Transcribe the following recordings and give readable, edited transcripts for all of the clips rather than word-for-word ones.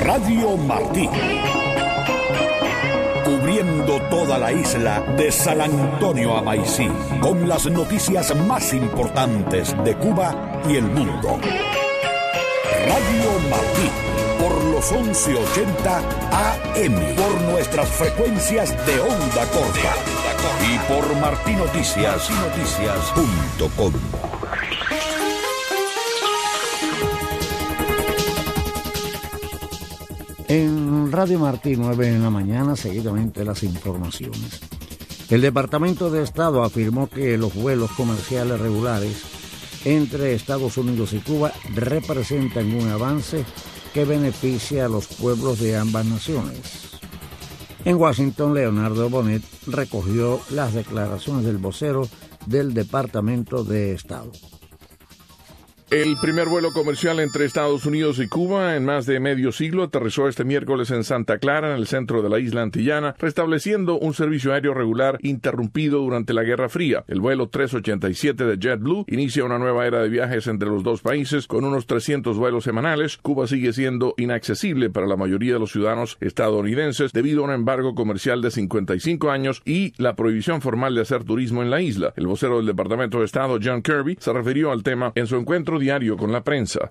Radio Martí. Cubriendo toda la isla de San Antonio a Maicí, con las noticias más importantes de Cuba y el mundo. Radio Martí, por los 1180 AM, por nuestras frecuencias de onda corta y por martinoticias.com. En Radio Martí, 9 de la mañana, seguidamente las informaciones. El Departamento de Estado afirmó que los vuelos comerciales regulares entre Estados Unidos y Cuba representan un avance que beneficia a los pueblos de ambas naciones. En Washington, Leonardo Bonet recogió las declaraciones del vocero del Departamento de Estado. El primer vuelo comercial entre Estados Unidos y Cuba en más de medio siglo aterrizó este miércoles en Santa Clara, en el centro de la isla antillana, restableciendo un servicio aéreo regular interrumpido durante la Guerra Fría. El vuelo 387 de JetBlue inicia una nueva era de viajes entre los dos países con unos 300 vuelos semanales. Cuba sigue siendo inaccesible para la mayoría de los ciudadanos estadounidenses debido a un embargo comercial de 55 años y la prohibición formal de hacer turismo en la isla. El vocero del Departamento de Estado, John Kirby, se refirió al tema en su encuentro diario con la prensa.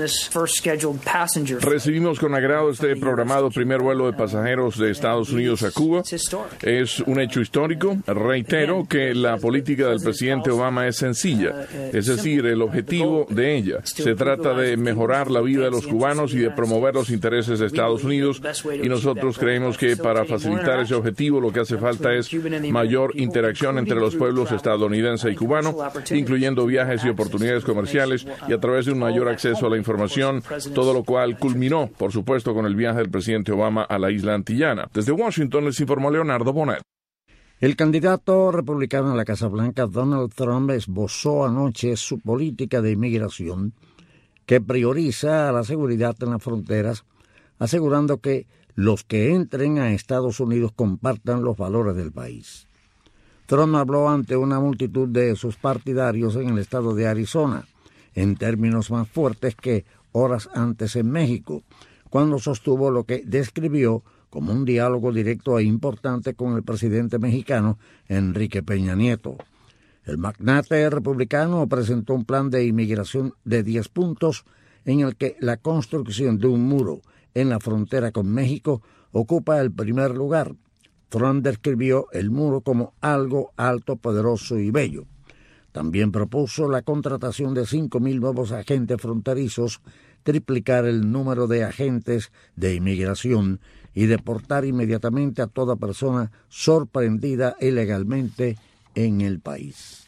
Recibimos con agrado este programado primer vuelo de pasajeros de Estados Unidos a Cuba. Es un hecho histórico. Reitero que la política del presidente Obama es sencilla, es decir, el objetivo de ella. Se trata de mejorar la vida de los cubanos y de promover los intereses de Estados Unidos, y nosotros creemos que para facilitar ese objetivo lo que hace falta es mayor interacción entre los pueblos estadounidense y cubano, incluyendo viajes y oportunidades comerciales y a través de un mayor acceso a la información, todo lo cual culminó, por supuesto, con el viaje del presidente Obama a la isla antillana. Desde Washington les informó Leonardo Bonet. El candidato republicano a la Casa Blanca, Donald Trump, esbozó anoche su política de inmigración que prioriza la seguridad en las fronteras, asegurando que los que entren a Estados Unidos compartan los valores del país. Trump habló ante una multitud de sus partidarios en el estado de Arizona, en términos más fuertes que horas antes en México, cuando sostuvo lo que describió como un diálogo directo e importante con el presidente mexicano Enrique Peña Nieto. El magnate republicano presentó un plan de inmigración de 10 puntos en el que la construcción de un muro en la frontera con México ocupa el primer lugar. Trump describió el muro como algo alto, poderoso y bello. También propuso la contratación de 5,000 nuevos agentes fronterizos, triplicar el número de agentes de inmigración y deportar inmediatamente a toda persona sorprendida ilegalmente en el país.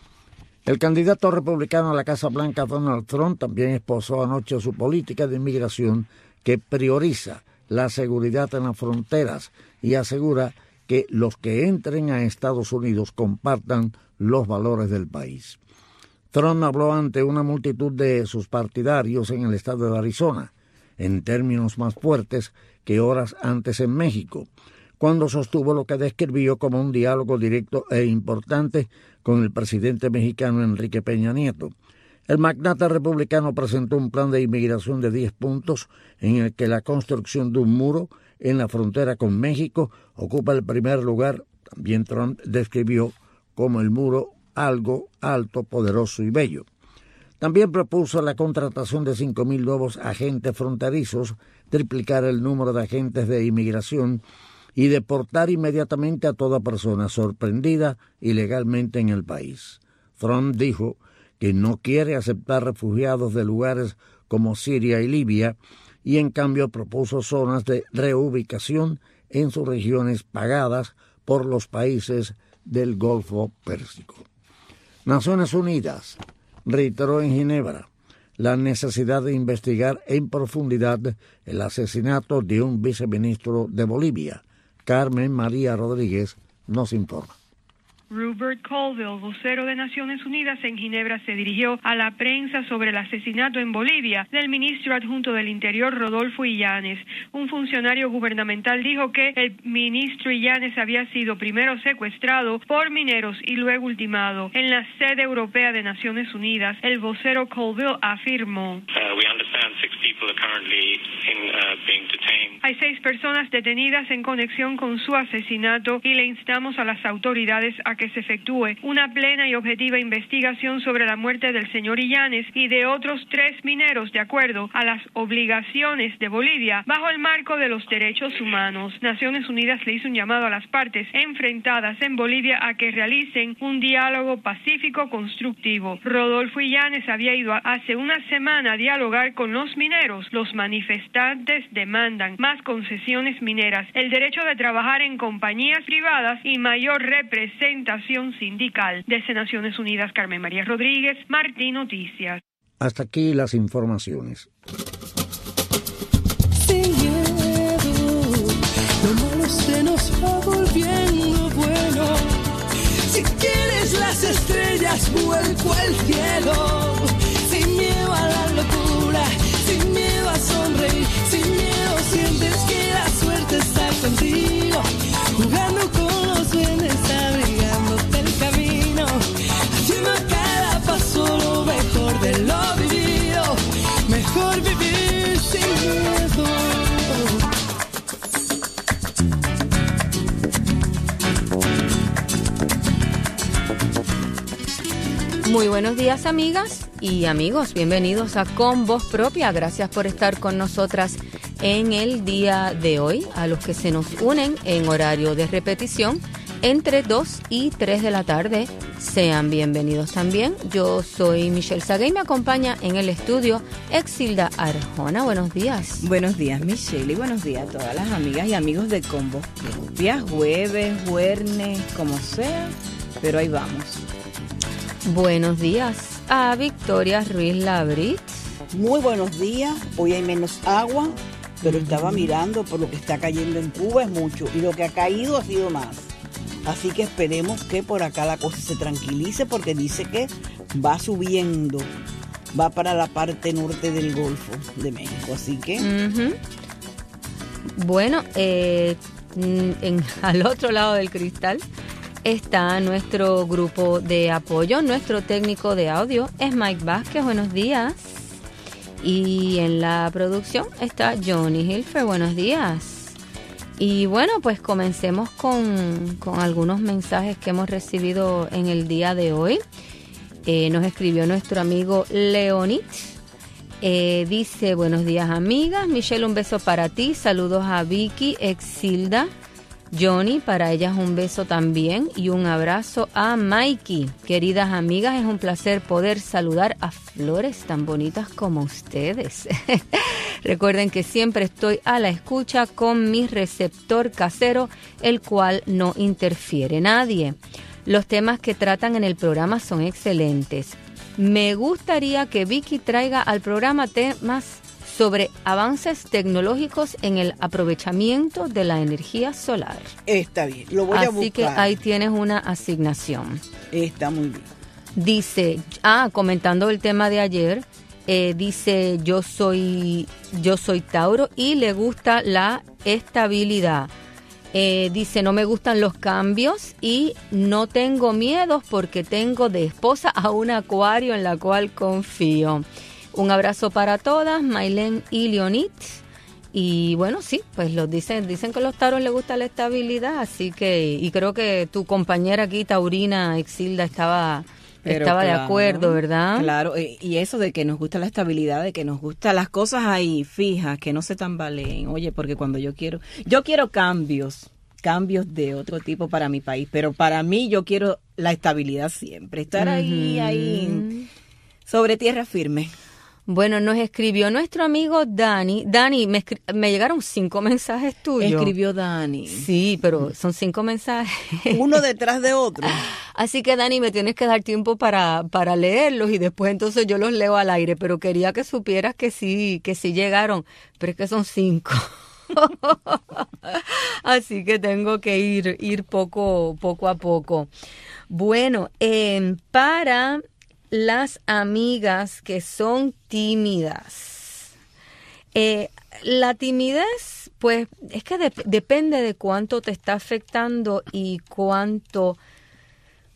El candidato republicano a la Casa Blanca, Donald Trump, también esbozó anoche su política de inmigración que prioriza la seguridad en las fronteras y asegura que los que entren a Estados Unidos compartan los valores del país. Trump habló ante una multitud de sus partidarios en el estado de Arizona, en términos más fuertes que horas antes en México, cuando sostuvo lo que describió como un diálogo directo e importante con el presidente mexicano Enrique Peña Nieto. El magnate republicano presentó un plan de inmigración de 10 puntos en el que la construcción de un muro en la frontera con México ocupa el primer lugar. También Trump describió como el muro algo alto, poderoso y bello. También propuso la contratación de 5,000 nuevos agentes fronterizos, triplicar el número de agentes de inmigración y deportar inmediatamente a toda persona sorprendida ilegalmente en el país. Trump dijo que no quiere aceptar refugiados de lugares como Siria y Libia, y en cambio propuso zonas de reubicación en sus regiones pagadas por los países del Golfo Pérsico. Naciones Unidas reiteró en Ginebra la necesidad de investigar en profundidad el asesinato de un viceministro de Bolivia. Carmen María Rodríguez nos informa. Rupert Colville, vocero de Naciones Unidas en Ginebra, se dirigió a la prensa sobre el asesinato en Bolivia del ministro adjunto del Interior, Rodolfo Illanes. Un funcionario gubernamental dijo que el ministro Illanes había sido primero secuestrado por mineros y luego ultimado. En la sede europea de Naciones Unidas, el vocero Colville afirmó: We understand 6 people Hay 6 personas detenidas en conexión con su asesinato y le instamos a las autoridades a que se efectúe una plena y objetiva investigación sobre la muerte del señor Illanes y de otros 3 mineros de acuerdo a las obligaciones de Bolivia bajo el marco de los derechos humanos. Naciones Unidas le hizo un llamado a las partes enfrentadas en Bolivia a que realicen un diálogo pacífico constructivo. Rodolfo Illanes había ido hace una semana a dialogar con los mineros. Los manifestantes demandan más concesiones mineras, el derecho de trabajar en compañías privadas y mayor representación sindical. Desde Naciones Unidas, Carmen María Rodríguez, Martín Noticias. Hasta aquí las informaciones. Sin miedo, lo malo se nos va volviendo bueno. Si quieres las estrellas, vuelco al cielo. Sin miedo a la locura, sin miedo a sonreír, sin miedo sientes que la suerte está contigo. Jugando con los duendes, abrigándote el camino, haciendo a cada paso lo mejor de lo vivido. Mejor vivir sin miedo. Muy buenos días, amigas y amigos. Bienvenidos a Con Voz Propia. Gracias por estar con nosotras en el día de hoy. A los que se nos unen en horario de repetición entre 2 y 3 de la tarde, sean bienvenidos también. Yo soy Michelle Sagué y me acompaña en el estudio Exilda Arjona. Buenos días. Buenos días, Michelle, y buenos días a todas las amigas y amigos de Con Voz Propia. Jueves, viernes, como sea, pero ahí vamos. Buenos días a Victoria Ruiz Labrit. Muy buenos días. Hoy hay menos agua, pero estaba mirando por lo que está cayendo en Cuba es mucho y lo que ha caído ha sido más. Así que esperemos que por acá la cosa se tranquilice porque dice que va subiendo, va para la parte norte del Golfo de México. Así que... Bueno, al otro lado del cristal está nuestro grupo de apoyo. Nuestro técnico de audio es Mike Vázquez. Buenos días. Y en la producción está Johnny Hilfer. Buenos días. Y bueno, pues comencemos con algunos mensajes que hemos recibido en el día de hoy. Nos escribió nuestro amigo Leonid. Dice: buenos días, amigas. Michelle, un beso para ti. Saludos a Vicky, Exilda, Johnny, para ellas un beso también y un abrazo a Mikey. Queridas amigas, es un placer poder saludar a flores tan bonitas como ustedes. Recuerden que siempre estoy a la escucha con mi receptor casero, el cual no interfiere nadie. Los temas que tratan en el programa son excelentes. Me gustaría que Vicky traiga al programa temas sobre avances tecnológicos en el aprovechamiento de la energía solar. Está bien, lo voy a buscar. Así que ahí tienes una asignación. Está muy bien. Dice, comentando el tema de ayer, dice, yo soy Tauro y le gusta la estabilidad. Dice, no me gustan los cambios y no tengo miedos porque tengo de esposa a un acuario en la cual confío. Un abrazo para todas, Maylen y Leonid. Y bueno, sí, pues dicen que a los tauros les gusta la estabilidad, así que, y creo que tu compañera aquí, taurina, Exilda, estaba claro, de acuerdo, ¿verdad? Claro, y eso de que nos gusta la estabilidad, de que nos gustan las cosas ahí fijas, que no se tambaleen. Oye, porque cuando yo quiero cambios de otro tipo para mi país, pero para mí yo quiero la estabilidad siempre, estar ahí sobre tierra firme. Bueno, nos escribió nuestro amigo Dani. Dani, me llegaron 5 mensajes tuyos. Escribió Dani. Sí, pero son 5 mensajes. Uno detrás de otro. Así que, Dani, me tienes que dar tiempo para leerlos y después entonces yo los leo al aire. Pero quería que supieras que sí llegaron, pero es que son 5. Así que tengo que ir poco a poco. Bueno, para las amigas que son tímidas. La timidez, pues, es que depende de cuánto te está afectando y cuánto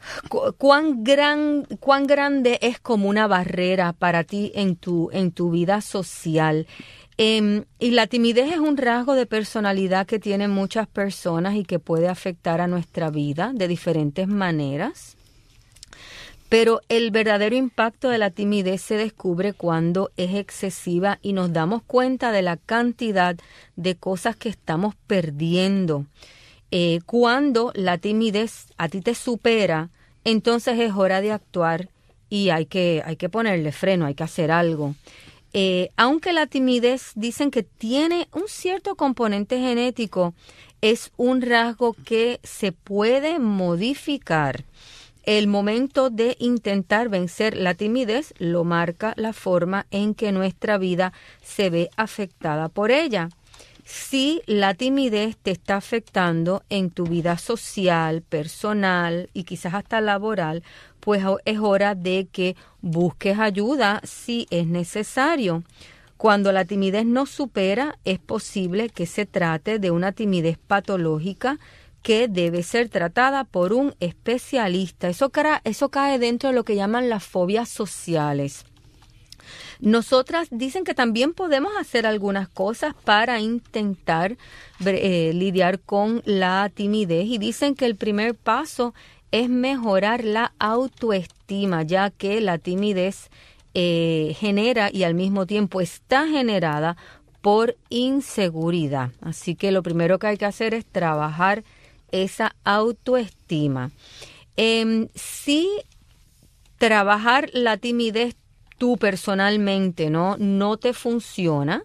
¿Cuán grande es como una barrera para ti en tu vida social? Y la timidez es un rasgo de personalidad que tienen muchas personas y que puede afectar a nuestra vida de diferentes maneras. Pero el verdadero impacto de la timidez se descubre cuando es excesiva y nos damos cuenta de la cantidad de cosas que estamos perdiendo. Cuando la timidez a ti te supera, entonces es hora de actuar y hay que ponerle freno, hay que hacer algo. Aunque la timidez dicen que tiene un cierto componente genético, es un rasgo que se puede modificar. El momento de intentar vencer la timidez lo marca la forma en que nuestra vida se ve afectada por ella. Si la timidez te está afectando en tu vida social, personal y quizás hasta laboral, pues es hora de que busques ayuda si es necesario. Cuando la timidez no supera, es posible que se trate de una timidez patológica que debe ser tratada por un especialista. Eso cae dentro de lo que llaman las fobias sociales. Nosotras dicen que también podemos hacer algunas cosas para intentar lidiar con la timidez y dicen que el primer paso es mejorar la autoestima, ya que la timidez genera y al mismo tiempo está generada por inseguridad. Así que lo primero que hay que hacer es trabajar esa autoestima. Si trabajar la timidez tú personalmente no te funciona,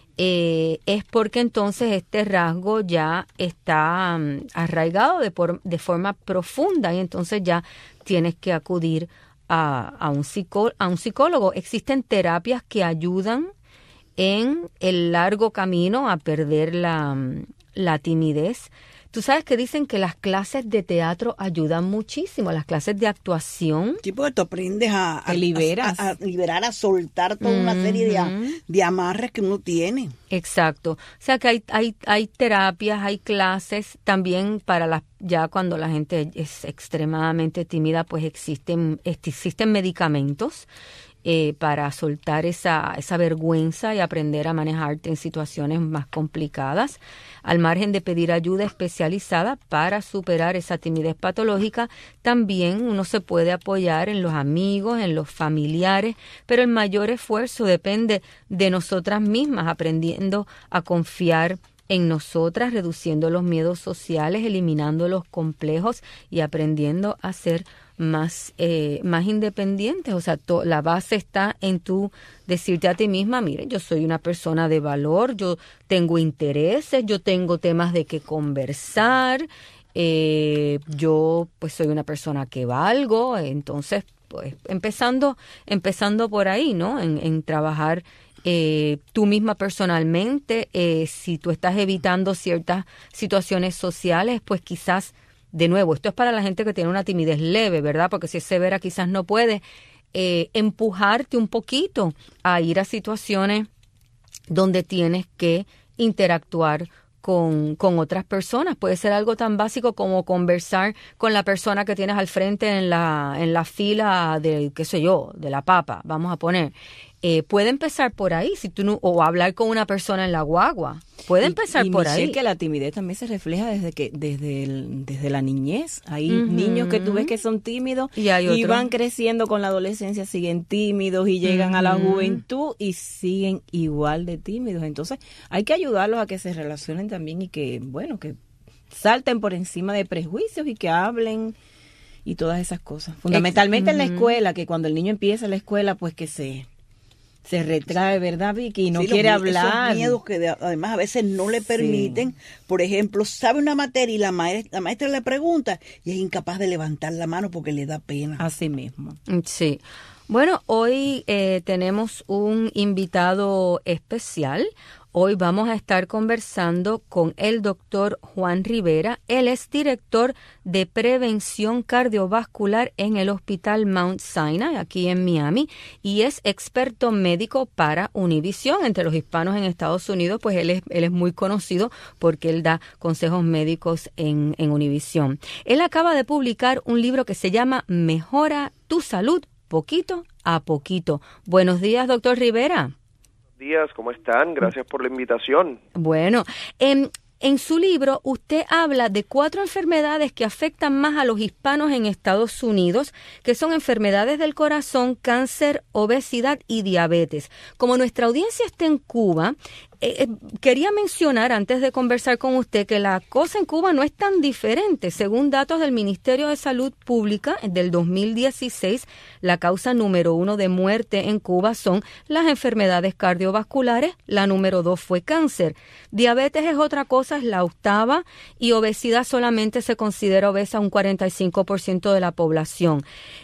es porque entonces este rasgo ya está arraigado de forma profunda y entonces ya tienes que acudir a un psicólogo. Existen terapias que ayudan en el largo camino a perder la timidez. Tú sabes que dicen que las clases de teatro ayudan muchísimo, las clases de actuación. Sí, porque tú aprendes a liberar, a soltar toda una serie de amarres que uno tiene. Exacto. O sea que hay terapias, hay clases también para ya cuando la gente es extremadamente tímida, pues existen medicamentos para soltar esa vergüenza y aprender a manejarte en situaciones más complicadas, al margen de pedir ayuda especializada para superar esa timidez patológica. También uno se puede apoyar en los amigos, en los familiares, pero el mayor esfuerzo depende de nosotras mismas, aprendiendo a confiar en nosotras, reduciendo los miedos sociales, eliminando los complejos y aprendiendo a ser más independientes. O sea, la base está en tú decirte a ti misma, mire, yo soy una persona de valor, yo tengo intereses, yo tengo temas de qué conversar, yo pues soy una persona que valgo. Entonces, pues empezando por ahí, ¿no? En trabajar tú misma personalmente. Si tú estás evitando ciertas situaciones sociales, pues quizás, de nuevo, esto es para la gente que tiene una timidez leve, ¿verdad? Porque si es severa quizás no puede, empujarte un poquito a ir a situaciones donde tienes que interactuar con otras personas. Puede ser algo tan básico como conversar con la persona que tienes al frente en la fila de, qué sé yo, de la papa, vamos a poner. Puede empezar por ahí, o hablar con una persona en la guagua. Puede empezar por ahí. Y que la timidez también se refleja desde la niñez. Hay niños que tú ves que son tímidos y van creciendo con la adolescencia, siguen tímidos y llegan a la juventud y siguen igual de tímidos. Entonces hay que ayudarlos a que se relacionen también y que salten por encima de prejuicios y que hablen y todas esas cosas. Fundamentalmente en la escuela, que cuando el niño empieza la escuela, pues que se retrae, ¿verdad, Vicky? Y no quiere hablar. Esos miedos que además a veces no le permiten. Por ejemplo, sabe una materia y la maestra le pregunta y es incapaz de levantar la mano porque le da pena. Así mismo. Sí. Bueno, hoy tenemos un invitado especial. Hoy vamos a estar conversando con el doctor Juan Rivera. Él es director de prevención cardiovascular en el Hospital Mount Sinai, aquí en Miami, y es experto médico para Univision. Entre los hispanos en Estados Unidos, pues él es muy conocido porque él da consejos médicos en Univision. Él acaba de publicar un libro que se llama Mejora tu salud, poquito a poquito. Buenos días, doctor Rivera. Días, ¿cómo están? Gracias por la invitación. Bueno, en su libro usted habla de 4 enfermedades que afectan más a los hispanos en Estados Unidos, que son enfermedades del corazón, cáncer, obesidad y diabetes. Como nuestra audiencia está en Cuba, quería mencionar antes de conversar con usted que la cosa en Cuba no es tan diferente. Según datos del Ministerio de Salud Pública del 2016, la causa número 1 de muerte en Cuba son las enfermedades cardiovasculares, la número 2 fue cáncer. Diabetes es otra cosa, es la 8ª, y obesidad solamente se considera obesa un 45% de la población.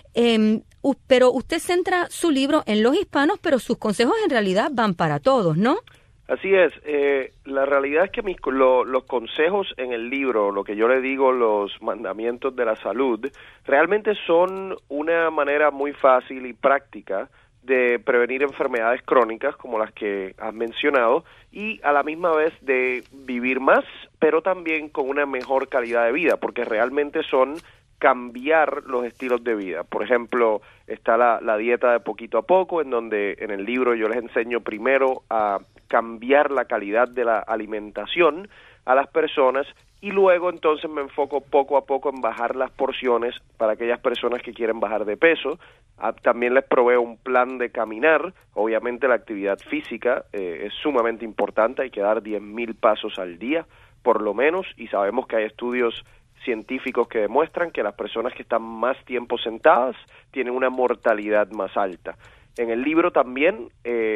Pero usted centra su libro en los hispanos, pero sus consejos en realidad van para todos, ¿no? Así es, la realidad es que los consejos en el libro, lo que yo le digo, los mandamientos de la salud, realmente son una manera muy fácil y práctica de prevenir enfermedades crónicas como las que has mencionado y a la misma vez de vivir más, pero también con una mejor calidad de vida, porque realmente son cambiar los estilos de vida. Por ejemplo, está la dieta de poquito a poco, en donde en el libro yo les enseño primero a cambiar la calidad de la alimentación a las personas y luego entonces me enfoco poco a poco en bajar las porciones para aquellas personas que quieren bajar de peso. También les proveo un plan de caminar. Obviamente la actividad física es sumamente importante, hay que dar 10,000 pasos al día por lo menos, y sabemos que hay estudios científicos que demuestran que las personas que están más tiempo sentadas tienen una mortalidad más alta. En el libro también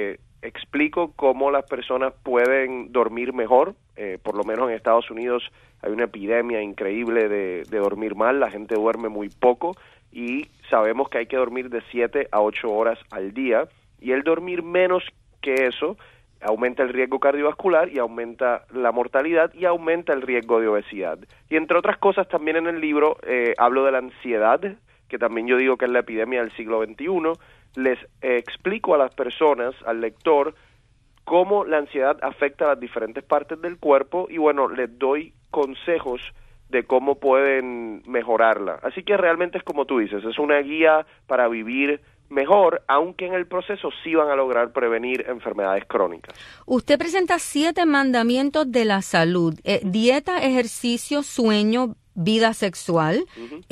explico cómo las personas pueden dormir mejor. Por lo menos en Estados Unidos hay una epidemia increíble de dormir mal, la gente duerme muy poco y sabemos que hay que dormir de 7 a 8 horas al día, y el dormir menos que eso aumenta el riesgo cardiovascular y aumenta la mortalidad y aumenta el riesgo de obesidad. Y entre otras cosas también en el libro hablo de la ansiedad, que también yo digo que es la epidemia del siglo XXI. Les explico a las personas, al lector, cómo la ansiedad afecta a las diferentes partes del cuerpo y bueno, les doy consejos de cómo pueden mejorarla. Así que realmente es como tú dices, es una guía para vivir mejor, aunque en el proceso sí van a lograr prevenir enfermedades crónicas. Usted presenta 7 mandamientos de la salud: dieta, ejercicio, sueño, vida sexual,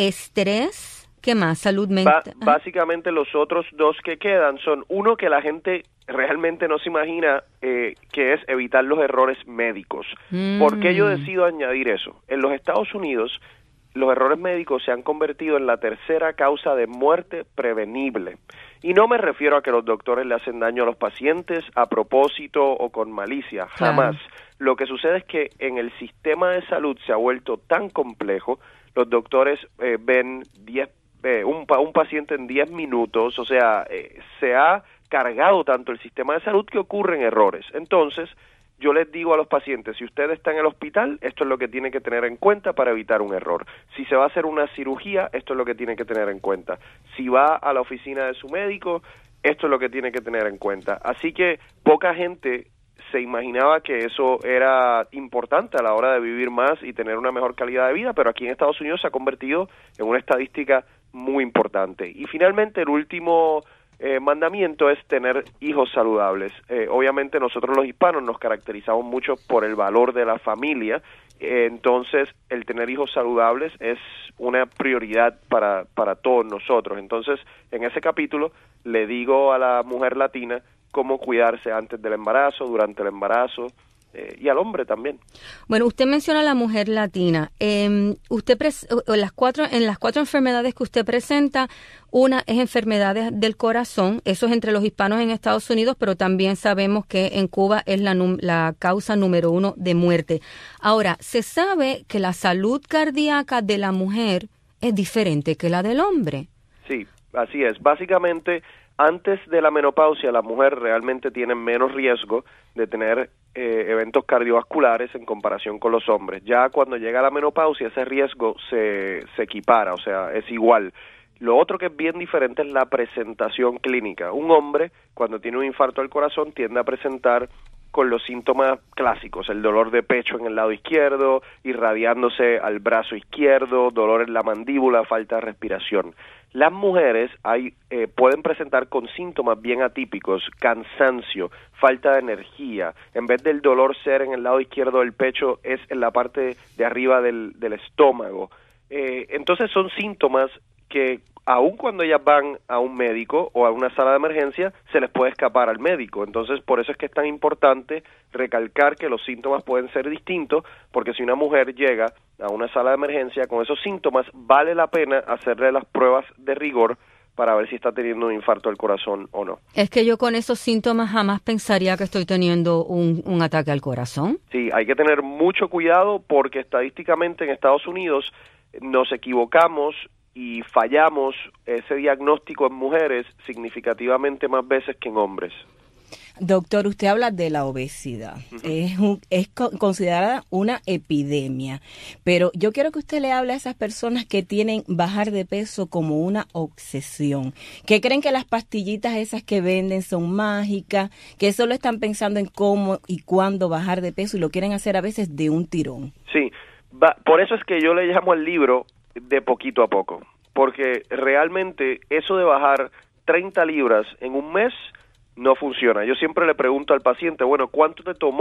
estrés, ¿qué más? Salud mental. Básicamente los otros 2 que quedan son, uno, que la gente realmente no se imagina, que es evitar los errores médicos. ¿Por qué yo decido añadir eso? En los Estados Unidos, los errores médicos se han convertido en la 3ª causa de muerte prevenible. Y no me refiero a que los doctores le hacen daño a los pacientes a propósito o con malicia, jamás. Claro. Lo que sucede es que en el sistema de salud se ha vuelto tan complejo, los doctores ven un paciente en 10 minutos, o sea, se ha cargado tanto el sistema de salud que ocurren errores. Entonces, yo les digo a los pacientes, si usted está en el hospital, esto es lo que tiene que tener en cuenta para evitar un error. Si se va a hacer una cirugía, esto es lo que tiene que tener en cuenta. Si va a la oficina de su médico, esto es lo que tiene que tener en cuenta. Así que poca gente se imaginaba que eso era importante a la hora de vivir más y tener una mejor calidad de vida, pero aquí en Estados Unidos se ha convertido en una estadística muy importante. Y finalmente, el último mandamiento es tener hijos saludables. Obviamente nosotros los hispanos nos caracterizamos mucho por el valor de la familia, entonces el tener hijos saludables es una prioridad para todos nosotros. Entonces, en ese capítulo le digo a la mujer latina cómo cuidarse antes del embarazo, durante el embarazo, y al hombre también. Bueno, usted menciona a la mujer latina. Usted en las cuatro enfermedades que usted presenta, una es enfermedades del corazón, eso es entre los hispanos en Estados Unidos, pero también sabemos que en Cuba es la causa número 1 de muerte. Ahora, se sabe que la salud cardíaca de la mujer es diferente que la del hombre. Sí, así es. Básicamente antes de la menopausia la mujer realmente tiene menos riesgo de tener eventos cardiovasculares en comparación con los hombres. Ya cuando llega la menopausia ese riesgo se equipara, o sea, es igual. Lo otro que es bien diferente es la presentación clínica. Un hombre cuando tiene un infarto al corazón tiende a presentar con los síntomas clásicos, el dolor de pecho en el lado izquierdo, irradiándose al brazo izquierdo, dolor en la mandíbula, falta de respiración. Las mujeres pueden presentar con síntomas bien atípicos, cansancio, falta de energía. En vez del dolor ser en el lado izquierdo del pecho, es en la parte de arriba del estómago. Entonces son síntomas que aun cuando ellas van a un médico o a una sala de emergencia, se les puede escapar al médico. Entonces, por eso es que es tan importante recalcar que los síntomas pueden ser distintos, porque si una mujer llega a una sala de emergencia con esos síntomas, vale la pena hacerle las pruebas de rigor para ver si está teniendo un infarto del corazón o no. Es que yo con esos síntomas jamás pensaría que estoy teniendo un ataque al corazón. Sí, hay que tener mucho cuidado porque estadísticamente en Estados Unidos nos equivocamos y fallamos ese diagnóstico en mujeres significativamente más veces que en hombres. Doctor, usted habla de la obesidad. Es considerada una epidemia, pero yo quiero que usted le hable a esas personas que tienen bajar de peso como una obsesión, que creen que las pastillitas esas que venden son mágicas, que solo están pensando en cómo y cuándo bajar de peso y lo quieren hacer a veces de un tirón. Sí, por eso es que yo le llamo al libro de poquito a poco, porque realmente eso de bajar 30 libras en un mes no funciona. Yo siempre le pregunto al paciente, bueno, ¿cuánto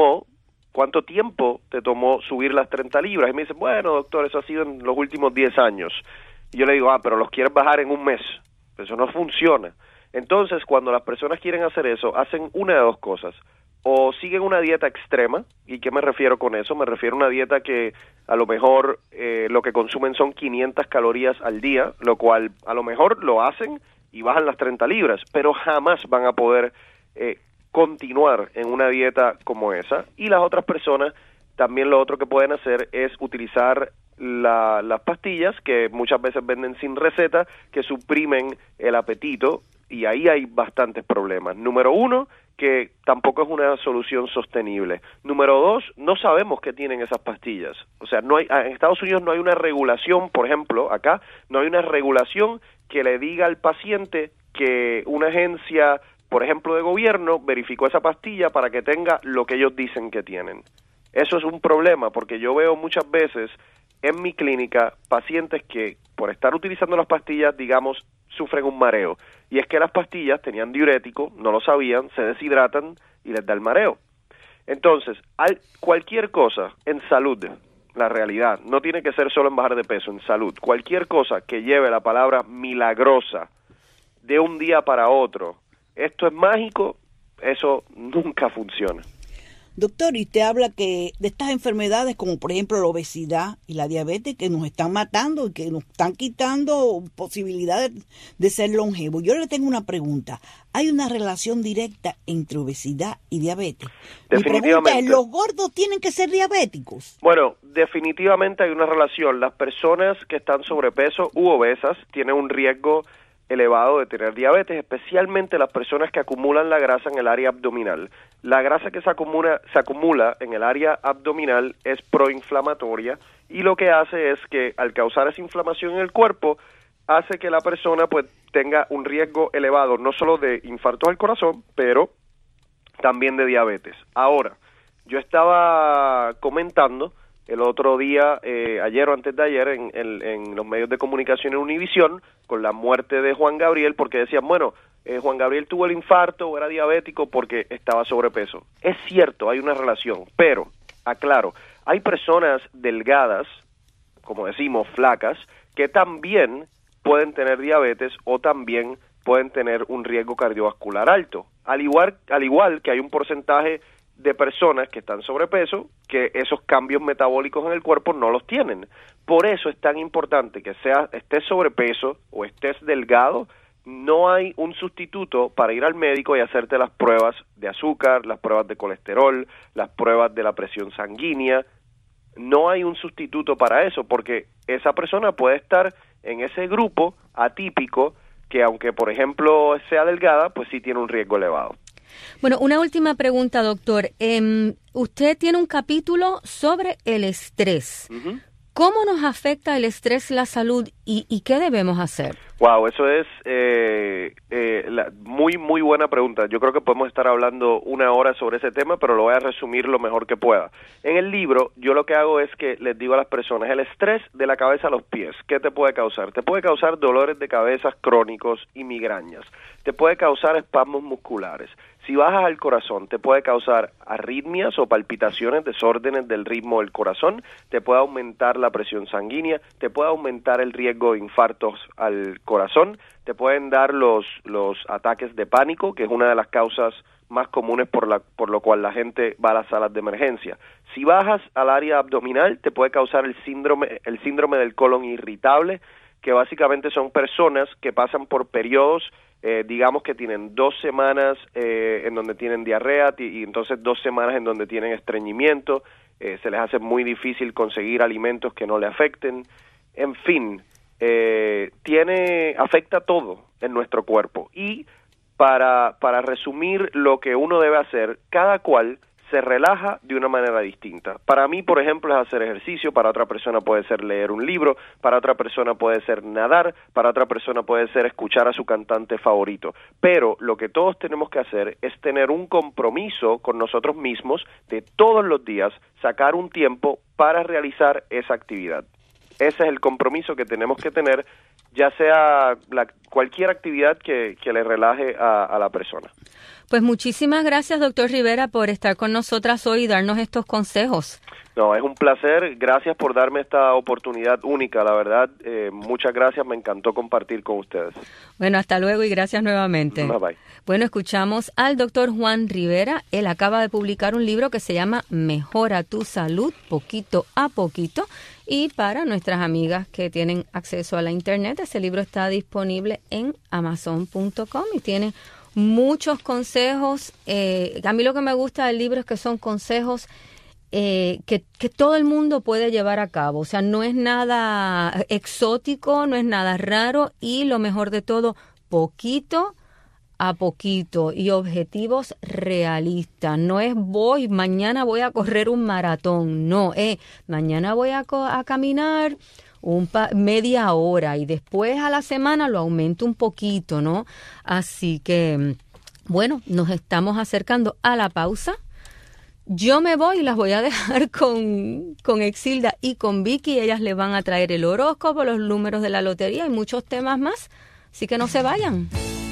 tiempo te tomó subir las 30 libras? Y me dice, bueno, doctor, eso ha sido en los últimos 10 años. Y yo le digo, pero los quieres bajar en un mes. Eso no funciona. Entonces, cuando las personas quieren hacer eso, hacen una de dos cosas. O siguen una dieta extrema, ¿y qué me refiero con eso? Me refiero a una dieta que a lo mejor lo que consumen son 500 calorías al día, lo cual a lo mejor lo hacen y bajan las 30 libras, pero jamás van a poder continuar en una dieta como esa. Y las otras personas, también lo otro que pueden hacer es utilizar las pastillas, que muchas veces venden sin receta, que suprimen el apetito, y ahí hay bastantes problemas. Número uno, que tampoco es una solución sostenible. Número dos, no sabemos qué tienen esas pastillas. O sea, en Estados Unidos no hay una regulación, por ejemplo, acá, no hay una regulación que le diga al paciente que una agencia, por ejemplo, de gobierno, verificó esa pastilla para que tenga lo que ellos dicen que tienen. Eso es un problema, porque yo veo muchas veces en mi clínica pacientes que, por estar utilizando las pastillas, digamos, sufren un mareo. Y es que las pastillas tenían diurético, no lo sabían, se deshidratan y les da el mareo. Entonces, cualquier cosa en salud, la realidad, no tiene que ser solo en bajar de peso, en salud, cualquier cosa que lleve la palabra milagrosa de un día para otro, esto es mágico, eso nunca funciona. Doctor, y usted habla que de estas enfermedades como por ejemplo la obesidad y la diabetes que nos están matando y que nos están quitando posibilidades de ser longevos. Yo le tengo una pregunta. ¿Hay una relación directa entre obesidad y diabetes? Mi pregunta es, ¿los gordos tienen que ser diabéticos? Bueno, definitivamente hay una relación. Las personas que están sobrepeso u obesas tienen un riesgo elevado de tener diabetes, especialmente las personas que acumulan la grasa en el área abdominal. La grasa que se acumula en el área abdominal es proinflamatoria y lo que hace es que al causar esa inflamación en el cuerpo hace que la persona pues tenga un riesgo elevado no solo de infarto al corazón, pero también de diabetes. Ahora, yo estaba comentando el otro día, ayer o antes de ayer, en los medios de comunicación en Univisión, con la muerte de Juan Gabriel, porque decían, bueno, Juan Gabriel tuvo el infarto o era diabético porque estaba sobrepeso. Es cierto, hay una relación, pero, aclaro, hay personas delgadas, como decimos, flacas, que también pueden tener diabetes o también pueden tener un riesgo cardiovascular alto. Al igual que hay un porcentaje de personas que están sobrepeso, que esos cambios metabólicos en el cuerpo no los tienen. Por eso es tan importante que estés sobrepeso o estés delgado, no hay un sustituto para ir al médico y hacerte las pruebas de azúcar, las pruebas de colesterol, las pruebas de la presión sanguínea. No hay un sustituto para eso, porque esa persona puede estar en ese grupo atípico que aunque, por ejemplo, sea delgada, pues sí tiene un riesgo elevado. Bueno, una última pregunta, doctor. Usted tiene un capítulo sobre el estrés. Uh-huh. ¿Cómo nos afecta el estrés la salud y qué debemos hacer? Wow, eso es muy buena pregunta. Yo creo que podemos estar hablando 1 hora sobre ese tema, pero lo voy a resumir lo mejor que pueda. En el libro, yo lo que hago es que les digo a las personas, el estrés de la cabeza a los pies, ¿qué te puede causar? Te puede causar dolores de cabeza crónicos y migrañas. Te puede causar espasmos musculares. Si bajas al corazón, te puede causar arritmias o palpitaciones, desórdenes del ritmo del corazón, te puede aumentar la presión sanguínea, te puede aumentar el riesgo de infartos al corazón, te pueden dar los ataques de pánico, que es una de las causas más comunes por lo cual la gente va a las salas de emergencia. Si bajas al área abdominal, te puede causar el síndrome del colon irritable, que básicamente son personas que pasan por periodos, digamos que tienen 2 semanas en donde tienen diarrea y entonces 2 semanas en donde tienen estreñimiento, se les hace muy difícil conseguir alimentos que no le afecten, en fin, afecta todo en nuestro cuerpo. Y para resumir lo que uno debe hacer, cada cual se relaja de una manera distinta. Para mí, por ejemplo, es hacer ejercicio, para otra persona puede ser leer un libro, para otra persona puede ser nadar, para otra persona puede ser escuchar a su cantante favorito. Pero lo que todos tenemos que hacer es tener un compromiso con nosotros mismos de todos los días sacar un tiempo para realizar esa actividad. Ese es el compromiso que tenemos que tener, ya sea cualquier actividad que le relaje a la persona. Pues muchísimas gracias, doctor Rivera, por estar con nosotras hoy y darnos estos consejos. No, es un placer. Gracias por darme esta oportunidad única, la verdad. Muchas gracias, me encantó compartir con ustedes. Bueno, hasta luego y gracias nuevamente. Bye, bye. Bueno, escuchamos al doctor Juan Rivera. Él acaba de publicar un libro que se llama Mejora tu salud, poquito a poquito. Y para nuestras amigas que tienen acceso a la internet, ese libro está disponible en Amazon.com y tiene muchos consejos. A mí lo que me gusta del libro es que son consejos que todo el mundo puede llevar a cabo. O sea, no es nada exótico, no es nada raro y lo mejor de todo, poquito a poquito y objetivos realistas. No es mañana voy a correr un maratón. No, mañana voy a caminar media hora y después a la semana lo aumento un poquito, ¿no? Así que, bueno, nos estamos acercando a la pausa. Yo me voy y las voy a dejar con Exilda y con Vicky. Ellas le van a traer el horóscopo, los números de la lotería y muchos temas más. Así que no se vayan.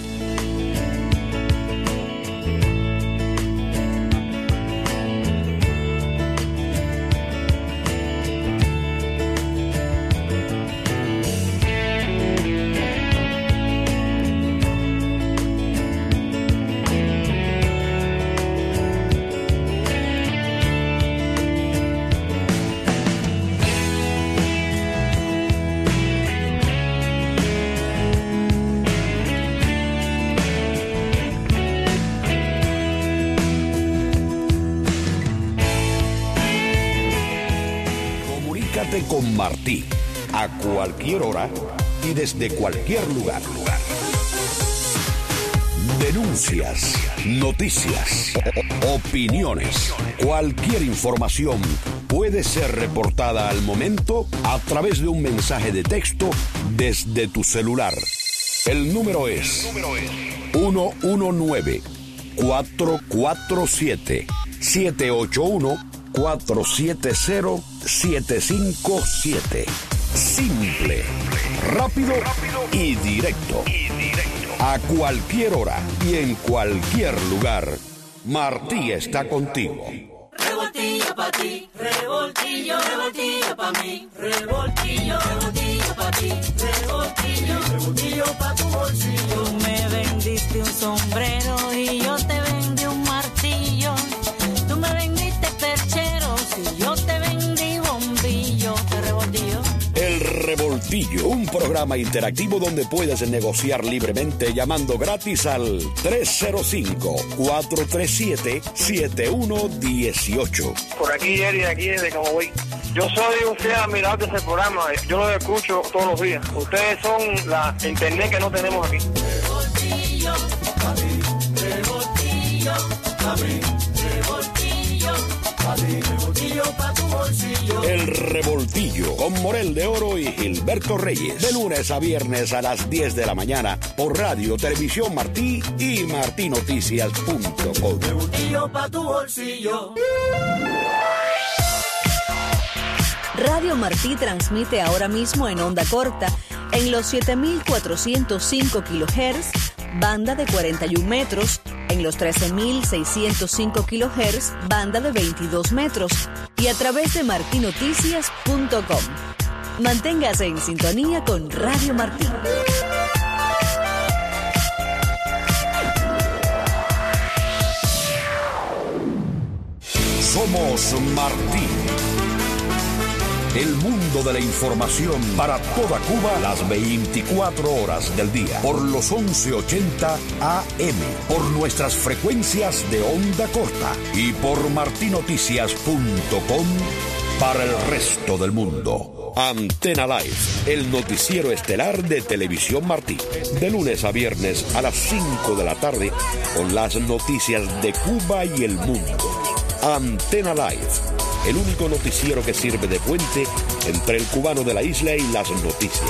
Con Martí, a cualquier hora y desde cualquier lugar. Denuncias, noticias, opiniones, cualquier información puede ser reportada al momento a través de un mensaje de texto desde tu celular. El número es 1-1-9-447-781-470-757. Simple, rápido y directo. A cualquier hora y en cualquier lugar, Martí está contigo. Revoltillo pa' ti, revoltillo, revoltillo pa' mí, revoltillo, revoltillo pa' ti, revoltillo, revoltillo pa' tu bolsillo. Tú me vendiste un sombrero y yo te vendí un martillo. Tú me vendiste percheros y yo te vendí bombillo. ¿Te revoltillo? El Revoltillo, un programa interactivo donde puedes negociar libremente llamando gratis al 305-437-7118. Por aquí, Jerry, aquí desde Camagüey. Yo soy un fiel admirador de ese programa. Yo lo escucho todos los días. Ustedes son la internet que no tenemos aquí. El Revoltillo con Morel de Oro y Gilberto Reyes. De lunes a viernes a las 10 de la mañana por Radio Televisión Martí y martinoticias.com. Revoltillo pa' tu bolsillo. Radio Martí transmite ahora mismo en onda corta en los 7.405 kHz, banda de 41 metros, en los 13.605 kHz, banda de 22 metros, y a través de martinoticias.com. Manténgase en sintonía con Radio Martí. Somos Martí. El mundo de la información para toda Cuba las 24 horas del día por los 1180 AM, por nuestras frecuencias de onda corta y por martinoticias.com para el resto del mundo. Antena Live, el noticiero estelar de Televisión Martí, de lunes a viernes a las 5 de la tarde con las noticias de Cuba y el mundo. Antena Live, el único noticiero que sirve de puente entre el cubano de la isla y las noticias.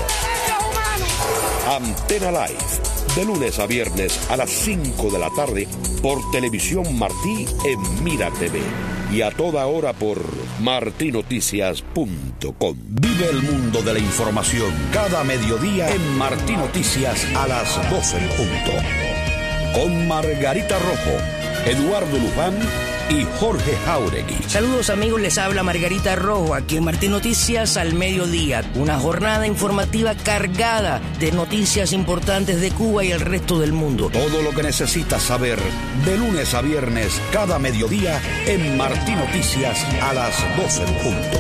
Antena Live, de lunes a viernes a las 5 de la tarde por Televisión Martí en Mira TV y a toda hora por martinoticias.com. Vive el mundo de la información cada mediodía en Martí Noticias a las 12 en punto. Con Margarita Rojo, Eduardo Luján y Jorge Jauregui. Saludos amigos, les habla Margarita Rojo aquí en Martí Noticias al mediodía. Una jornada informativa cargada de noticias importantes de Cuba y el resto del mundo. Todo lo que necesitas saber de lunes a viernes cada mediodía en Martí Noticias a las 12 en punto.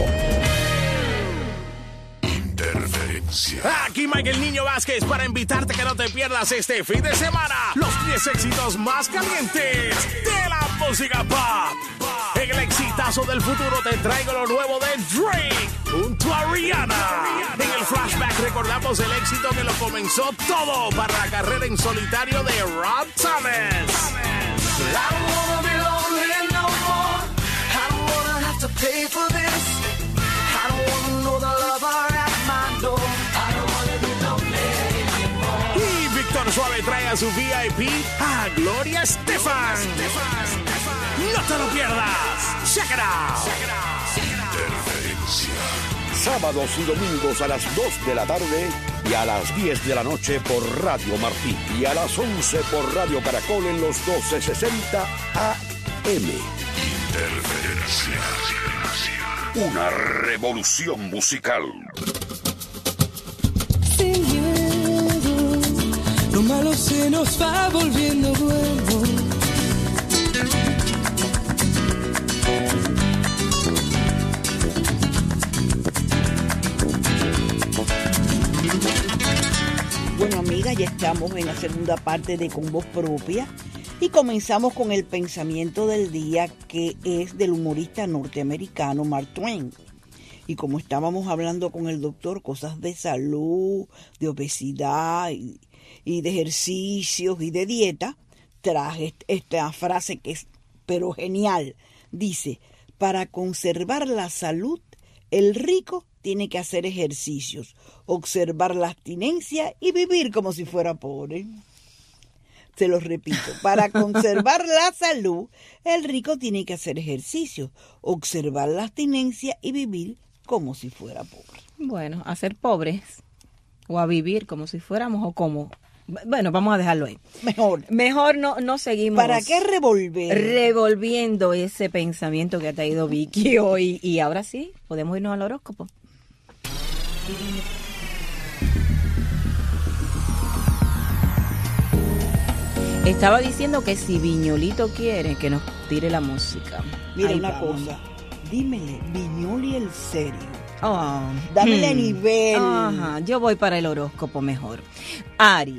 Aquí Mike el Niño Vázquez para invitarte que no te pierdas este fin de semana los 10 éxitos más calientes de la música pop. En el exitazo del futuro te traigo lo nuevo de Drake junto a Rihanna. En el flashback recordamos el éxito que lo comenzó todo para la carrera en solitario de Rob Thomas. Y Víctor Suave trae a su VIP a Gloria Estefan. No te lo pierdas. Check it out. Sábados y domingos a las 2 de la tarde y a las 10 de la noche por Radio Martí y a las 11 por Radio Caracol en los 1260 AM. Interferencia. Una revolución musical. Sin miedo, lo malo se nos va volviendo bueno. Bueno, amiga, ya estamos en la segunda parte de Con Voz Propia y comenzamos con el pensamiento del día, que es del humorista norteamericano Mark Twain. Y como estábamos hablando con el doctor, cosas de salud, de obesidad y de ejercicios y de dieta, traje esta frase que es pero genial. Dice: para conservar la salud, el rico tiene que hacer ejercicios, observar la abstinencia y vivir como si fuera pobre. Se los repito, para conservar la salud, el rico tiene que hacer ejercicios, observar la abstinencia y vivir como si fuera pobre. Bueno, a ser pobres o a vivir como si fuéramos o como... Bueno, vamos a dejarlo ahí. Mejor no seguimos. ¿Para qué revolviendo ese pensamiento que ha traído Vicky hoy? Y ahora sí, podemos irnos al horóscopo. Estaba diciendo que si Viñolito quiere que nos tire la música. Mira, ahí una vamos. cosa, dímele, Viñoli el serio. Oh, Dámele nivel. Ajá, yo voy para el horóscopo mejor. Aries,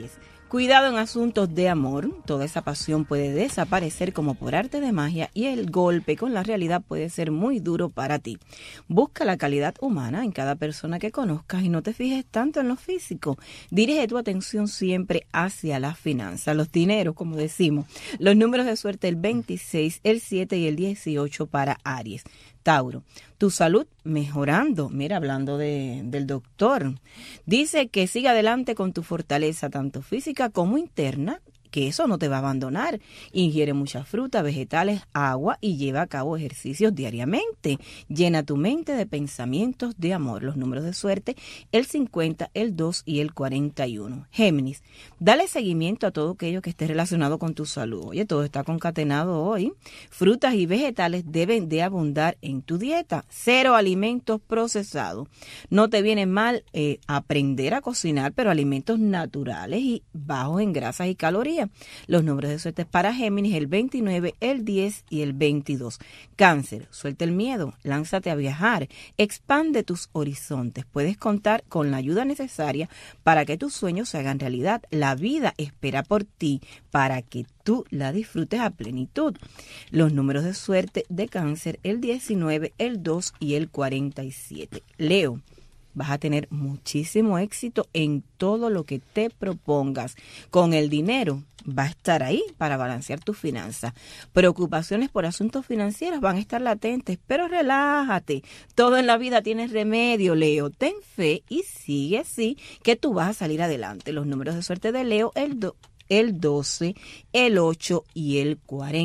Cuidado en asuntos de amor, toda esa pasión puede desaparecer como por arte de magia y el golpe con la realidad puede ser muy duro para ti. Busca la calidad humana en cada persona que conozcas y no te fijes tanto en lo físico. Dirige tu atención siempre hacia las finanzas, los dineros, como decimos. Los números de suerte, el 26, el 7 y el 18 para Aries. Tauro, tu salud mejorando. Mira, hablando del doctor, dice que siga adelante con tu fortaleza, tanto física como interna, que eso no te va a abandonar. Ingiere mucha fruta, vegetales, agua y lleva a cabo ejercicios diariamente. Llena tu mente de pensamientos de amor. Los números de suerte, el 50, el 2 y el 41. Géminis, dale seguimiento a todo aquello que esté relacionado con tu salud. Oye, todo está concatenado hoy. Frutas y vegetales deben de abundar en tu dieta. 0 alimentos procesados. No te viene mal aprender a cocinar, pero alimentos naturales y bajos en grasas y calorías. Los números de suerte para Géminis, el 29, el 10 y el 22. Cáncer, suelta el miedo, lánzate a viajar, expande tus horizontes. Puedes contar con la ayuda necesaria para que tus sueños se hagan realidad. La vida espera por ti para que tú la disfrutes a plenitud. Los números de suerte de Cáncer, el 19, el 2 y el 47. Leo, vas a tener muchísimo éxito en todo lo que te propongas. Con el dinero va a estar ahí para balancear tus finanzas. Preocupaciones por asuntos financieros van a estar latentes, pero relájate. Todo en la vida tiene remedio, Leo. Ten fe y sigue así que tú vas a salir adelante. Los números de suerte de Leo, el 12, el 8 y el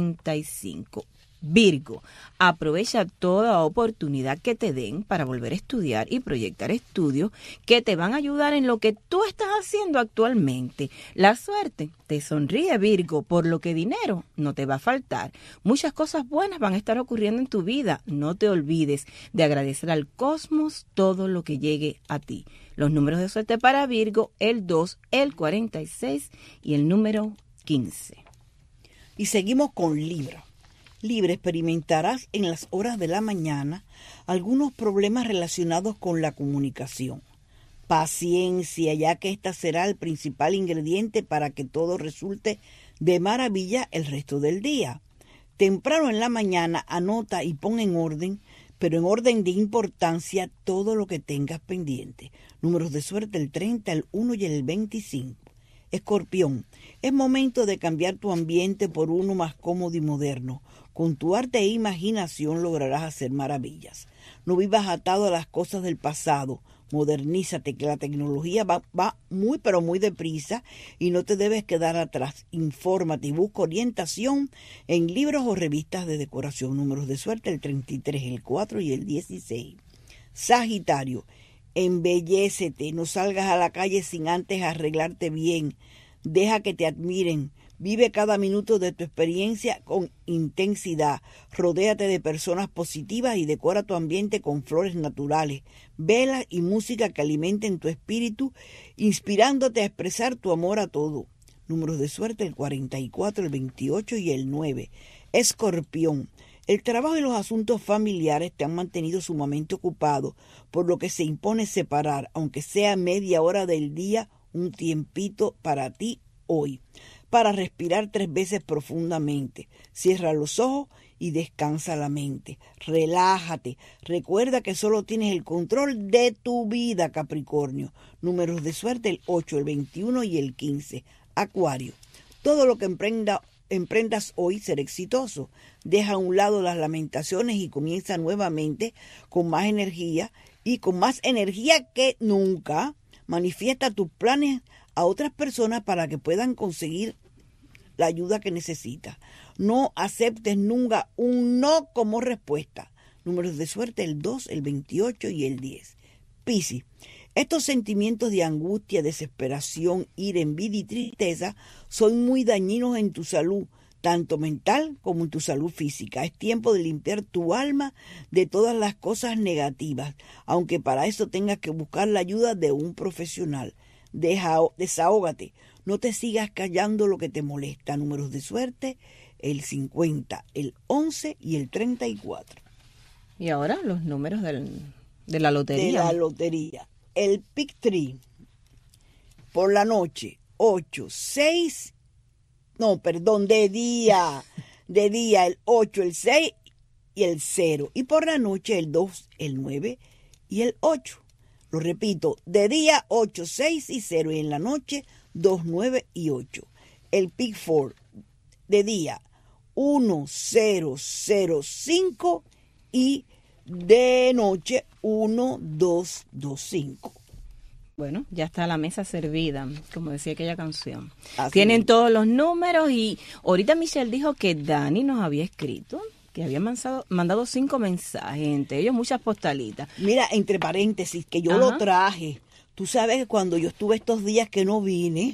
45. Virgo, aprovecha toda oportunidad que te den para volver a estudiar y proyectar estudios que te van a ayudar en lo que tú estás haciendo actualmente. La suerte te sonríe, Virgo, por lo que dinero no te va a faltar. Muchas cosas buenas van a estar ocurriendo en tu vida. No te olvides de agradecer al cosmos todo lo que llegue a ti. Los números de suerte para Virgo, el 2, el 46 y el número 15. Y seguimos con Libra. Libra, experimentarás en las horas de la mañana algunos problemas relacionados con la comunicación. Paciencia, ya que esta será el principal ingrediente para que todo resulte de maravilla el resto del día. Temprano en la mañana anota y pon en orden, pero en orden de importancia, todo lo que tengas pendiente. Números de suerte, el 30, el 1 y el 25. Escorpión, es momento de cambiar tu ambiente por uno más cómodo y moderno. Con tu arte e imaginación lograrás hacer maravillas. No vivas atado a las cosas del pasado. Modernízate, que la tecnología va muy pero muy deprisa y no te debes quedar atrás. Infórmate y busca orientación en libros o revistas de decoración. Números de suerte, el 33, el 4 y el 16. Sagitario, embellécete, no salgas a la calle sin antes arreglarte bien. Deja que te admiren. Vive cada minuto de tu experiencia con intensidad. Rodéate de personas positivas y decora tu ambiente con flores naturales, velas y música que alimenten tu espíritu, inspirándote a expresar tu amor a todo. Números de suerte, el 44, el 28 y el 9. Escorpión, el trabajo y los asuntos familiares te han mantenido sumamente ocupado, por lo que se impone separar, aunque sea media hora del día, un tiempito para ti hoy, para respirar 3 veces profundamente. Cierra los ojos y descansa la mente. Relájate. Recuerda que solo tienes el control de tu vida, Capricornio. Números de suerte, el 8, el 21 y el 15. Acuario, todo lo que emprendas hoy será exitoso. Deja a un lado las lamentaciones y comienza nuevamente con más energía y con más energía que nunca. Manifiesta tus planes a otras personas para que puedan conseguir la ayuda que necesitas. No aceptes nunca un no como respuesta. Números de suerte, el 2, el 28 y el 10. Piscis, estos sentimientos de angustia, desesperación, ira, envidia y tristeza son muy dañinos en tu salud, tanto mental como en tu salud física. Es tiempo de limpiar tu alma de todas las cosas negativas, aunque para eso tengas que buscar la ayuda de un profesional. Desahógate, no te sigas callando lo que te molesta. Números de suerte, el 50, el 11 y el 34. Y ahora los números de la lotería. De la lotería. El Pick 3, por la noche, de día el 8, el 6 y el 0. Y por la noche el 2, el 9 y el 8. Lo repito, de día 8, 6 y 0 y en la noche 2, 9 y 8. El Pick 4 de día 1, 0, 0, 5 y de noche 1, 2, 2, 5. Bueno, ya está la mesa servida, como decía aquella canción. Así Tienen es. todos los números y ahorita Michelle dijo que Dani nos había escrito, que había mandado 5 mensajes, entre ellos muchas postalitas. Mira, entre paréntesis, que yo lo traje. Tú sabes que cuando yo estuve estos días que no vine,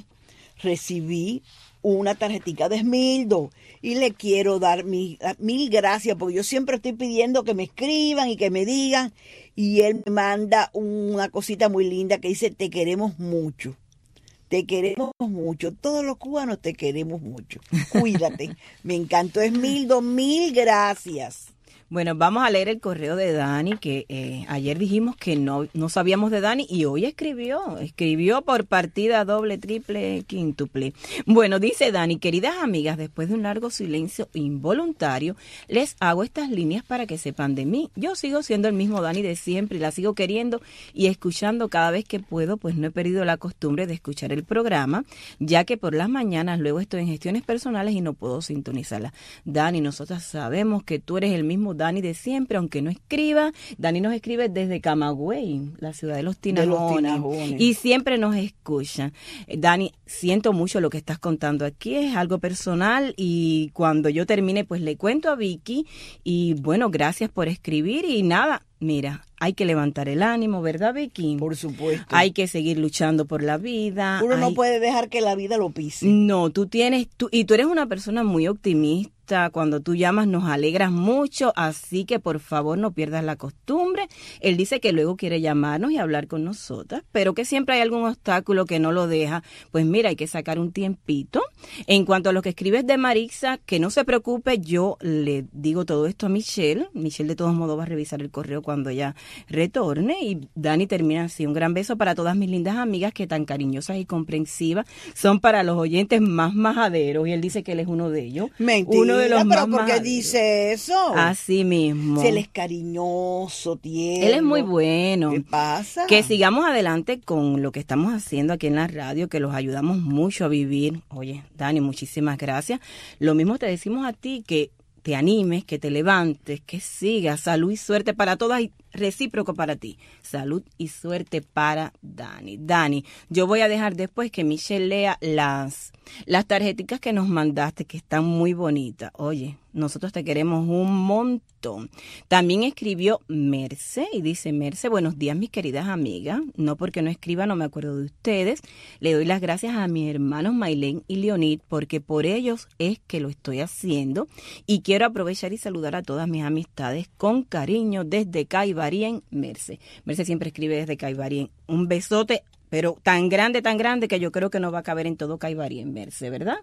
recibí una tarjetita de Esmildo y le quiero dar mil gracias, porque yo siempre estoy pidiendo que me escriban y que me digan, y él me manda una cosita muy linda que dice: te queremos mucho. Te queremos mucho. Todos los cubanos te queremos mucho. Cuídate. Me encantó, Esmildo. Mil gracias. Bueno, vamos a leer el correo de Dani, que ayer dijimos que no sabíamos de Dani y hoy escribió por partida doble, triple, quíntuple. Bueno, dice Dani: queridas amigas, después de un largo silencio involuntario, les hago estas líneas para que sepan de mí. Yo sigo siendo el mismo Dani de siempre y la sigo queriendo y escuchando cada vez que puedo, pues no he perdido la costumbre de escuchar el programa, ya que por las mañanas luego estoy en gestiones personales y no puedo sintonizarla. Dani, nosotras sabemos que tú eres el mismo Dani de siempre, aunque no escriba. Dani nos escribe desde Camagüey, la ciudad de los Tinajones, y siempre nos escucha. Dani, siento mucho lo que estás contando aquí, es algo personal y cuando yo termine pues le cuento a Vicky y bueno, gracias por escribir y nada, mira, hay que levantar el ánimo, ¿verdad, Vicky? Por supuesto. Hay que seguir luchando por la vida. Uno no puede dejar que la vida lo pise. No, tú eres una persona muy optimista. Cuando tú llamas nos alegras mucho, así que por favor no pierdas la costumbre. Él dice que luego quiere llamarnos y hablar con nosotras, pero que siempre hay algún obstáculo que no lo deja. Pues mira, hay que sacar un tiempito. En cuanto a lo que escribes de Marixa, que no se preocupe, yo le digo todo esto a Michelle. Michelle de todos modos va a revisar el correo cuando ya retorne. Y Dani termina así: un gran beso para todas mis lindas amigas que tan cariñosas y comprensivas son para los oyentes más majaderos. Y él dice que él es uno de ellos. Mentira. Uno de los pero más ¿por qué dice eso? Así mismo. Si él es cariñoso, tierno. Él es muy bueno. ¿Qué pasa? Que sigamos adelante con lo que estamos haciendo aquí en la radio, que los ayudamos mucho a vivir. Oye, Dani, muchísimas gracias. Lo mismo te decimos a ti, que te animes, que te levantes, que sigas. Salud y suerte para todas y recíproco para ti. Salud y suerte para Dani. Dani, yo voy a dejar después que Michelle lea las tarjeticas que nos mandaste, que están muy bonitas. Oye, nosotros te queremos un montón. También escribió Merce y dice: Merce, buenos días mis queridas amigas. No porque no escriba, no me acuerdo de ustedes. Le doy las gracias a mis hermanos Maylén y Leonid porque por ellos es que lo estoy haciendo. Y quiero aprovechar y saludar a todas mis amistades con cariño desde Caibarien, Merce. Merce siempre escribe desde Caibarien. Un besote, pero tan grande que yo creo que no va a caber en todo Caibarien, Merce, ¿verdad?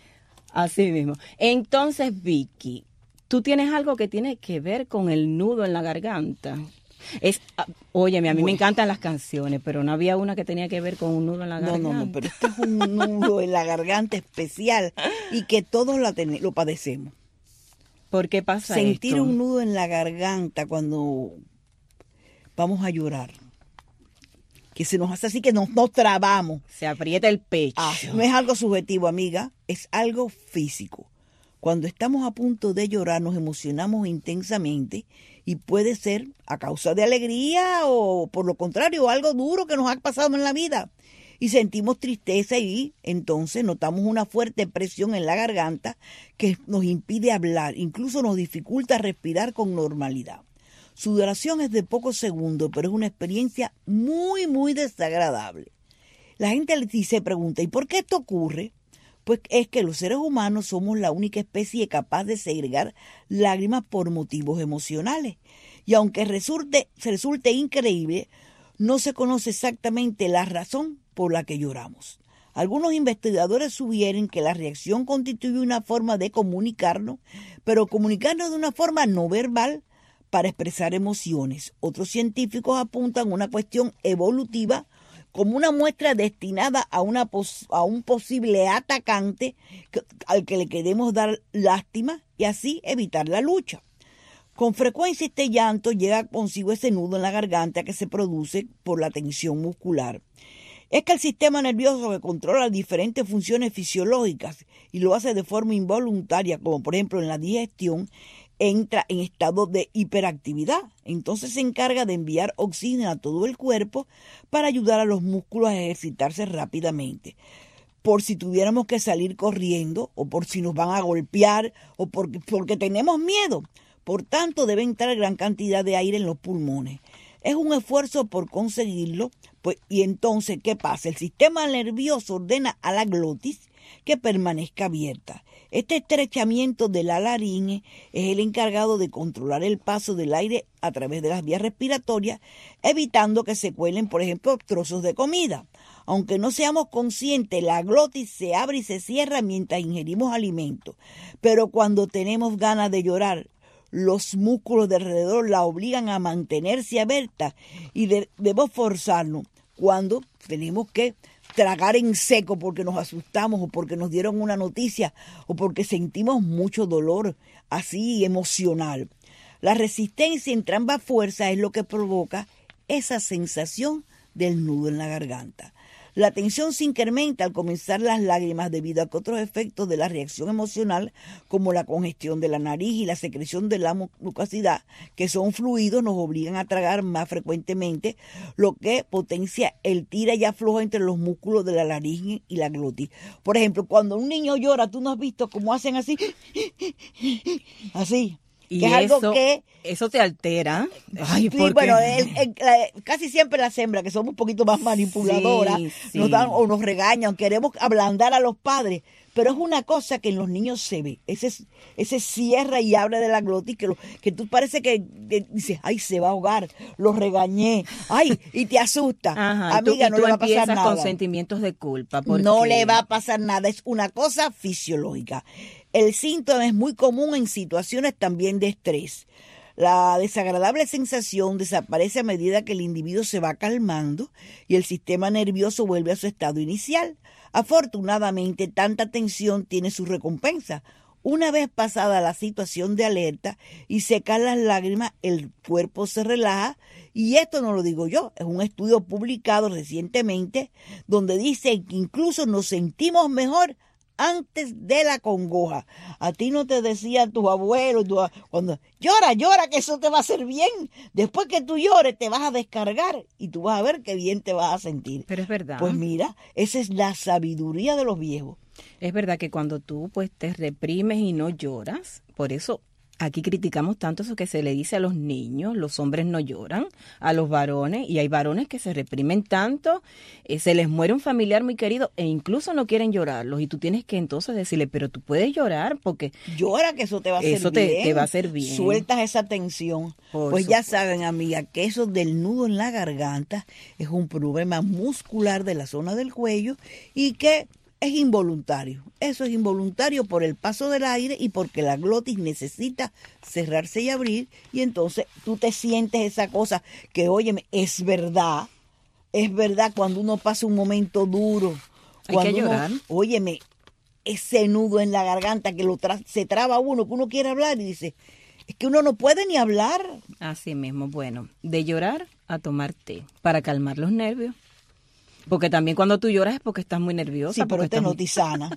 Así mismo. Entonces, Vicky, tú tienes algo que tiene que ver con el nudo en la garganta. Óyeme, a mí me encantan las canciones, pero no había una que tenía que ver con un nudo en la garganta. No, pero este es un nudo en la garganta especial y que todos lo padecemos. ¿Por qué pasa Sentir esto? un nudo en la garganta cuando vamos a llorar. Que se nos hace así que nos trabamos. Se aprieta el pecho. No es algo subjetivo, amiga, es algo físico. Cuando estamos a punto de llorar nos emocionamos intensamente y puede ser a causa de alegría o por lo contrario algo duro que nos ha pasado en la vida. Y sentimos tristeza y entonces notamos una fuerte presión en la garganta que nos impide hablar, incluso nos dificulta respirar con normalidad. Su duración es de pocos segundos, pero es una experiencia muy, muy desagradable. La gente se pregunta, ¿y por qué esto ocurre? Pues es que los seres humanos somos la única especie capaz de segregar lágrimas por motivos emocionales. Y aunque resulte increíble, no se conoce exactamente la razón por la que lloramos. Algunos investigadores sugieren que la reacción constituye una forma de comunicarnos, pero comunicarnos de una forma no verbal para expresar emociones. Otros científicos apuntan a una cuestión evolutiva como una muestra destinada a un posible atacante al que le queremos dar lástima y así evitar la lucha. Con frecuencia este llanto llega consigo ese nudo en la garganta que se produce por la tensión muscular. Es que el sistema nervioso, que controla diferentes funciones fisiológicas y lo hace de forma involuntaria, como por ejemplo en la digestión, entra en estado de hiperactividad. Entonces se encarga de enviar oxígeno a todo el cuerpo para ayudar a los músculos a ejercitarse rápidamente. Por si tuviéramos que salir corriendo, o por si nos van a golpear, o porque tenemos miedo. Por tanto, debe entrar gran cantidad de aire en los pulmones. Es un esfuerzo por conseguirlo, pues, y entonces, ¿qué pasa? El sistema nervioso ordena a la glotis que permanezca abierta. Este estrechamiento de la laringe es el encargado de controlar el paso del aire a través de las vías respiratorias, evitando que se cuelen, por ejemplo, trozos de comida. Aunque no seamos conscientes, la glotis se abre y se cierra mientras ingerimos alimentos. Pero cuando tenemos ganas de llorar, los músculos de alrededor la obligan a mantenerse abierta y debemos forzarnos. Cuando tenemos que tragar en seco porque nos asustamos o porque nos dieron una noticia o porque sentimos mucho dolor así emocional. La resistencia entre ambas fuerzas es lo que provoca esa sensación del nudo en la garganta. La tensión se incrementa al comenzar las lágrimas debido a que otros efectos de la reacción emocional, como la congestión de la nariz y la secreción de la mucosidad, que son fluidos, nos obligan a tragar más frecuentemente, lo que potencia el tira y afloja entre los músculos de la laringe y la glotis. Por ejemplo, cuando un niño llora, tú no has visto cómo hacen así, así. Y que es algo que eso te altera. Ay, sí, bueno, casi siempre las hembras, que somos un poquito más manipuladoras, sí. nos dan o nos regañan, queremos ablandar a los padres, pero es una cosa que en los niños se ve, ese cierra y abre de la glotis, que tú parece que dices, ay, se va a ahogar, lo regañé, ay, y te asusta. Ajá, amiga, no le va a pasar nada. Con sentimientos de culpa. No le va a pasar nada, es una cosa fisiológica. El síntoma es muy común en situaciones también de estrés. La desagradable sensación desaparece a medida que el individuo se va calmando y el sistema nervioso vuelve a su estado inicial. Afortunadamente, tanta tensión tiene su recompensa. Una vez pasada la situación de alerta y secan las lágrimas, el cuerpo se relaja, y esto no lo digo yo, es un estudio publicado recientemente donde dice que incluso nos sentimos mejor antes de la congoja. A ti no te decían tus abuelos, cuando llora, que eso te va a hacer bien. Después que tú llores, te vas a descargar y tú vas a ver qué bien te vas a sentir. Pero es verdad. Pues mira, esa es la sabiduría de los viejos. Es verdad que cuando tú pues te reprimes y no lloras, por eso aquí criticamos tanto eso que se le dice a los niños, los hombres no lloran, a los varones, y hay varones que se reprimen tanto, se les muere un familiar muy querido e incluso no quieren llorarlos, y tú tienes que entonces decirle, pero tú puedes llorar porque llora, que eso te va a hacer bien. Te va a hacer bien. Sueltas esa tensión. Pues ya saben, amiga, que eso del nudo en la garganta es un problema muscular de la zona del cuello y que es involuntario. Eso es involuntario por el paso del aire y porque la glotis necesita cerrarse y abrir, y entonces tú te sientes esa cosa que, óyeme, es verdad cuando uno pasa un momento duro. Hay que llorar. Óyeme, ese nudo en la garganta que se traba uno, que uno quiere hablar y dice, es que uno no puede ni hablar. Así mismo, bueno, de llorar a tomar té para calmar los nervios. Porque también cuando tú lloras es porque estás muy nerviosa. Sí, pero tisana.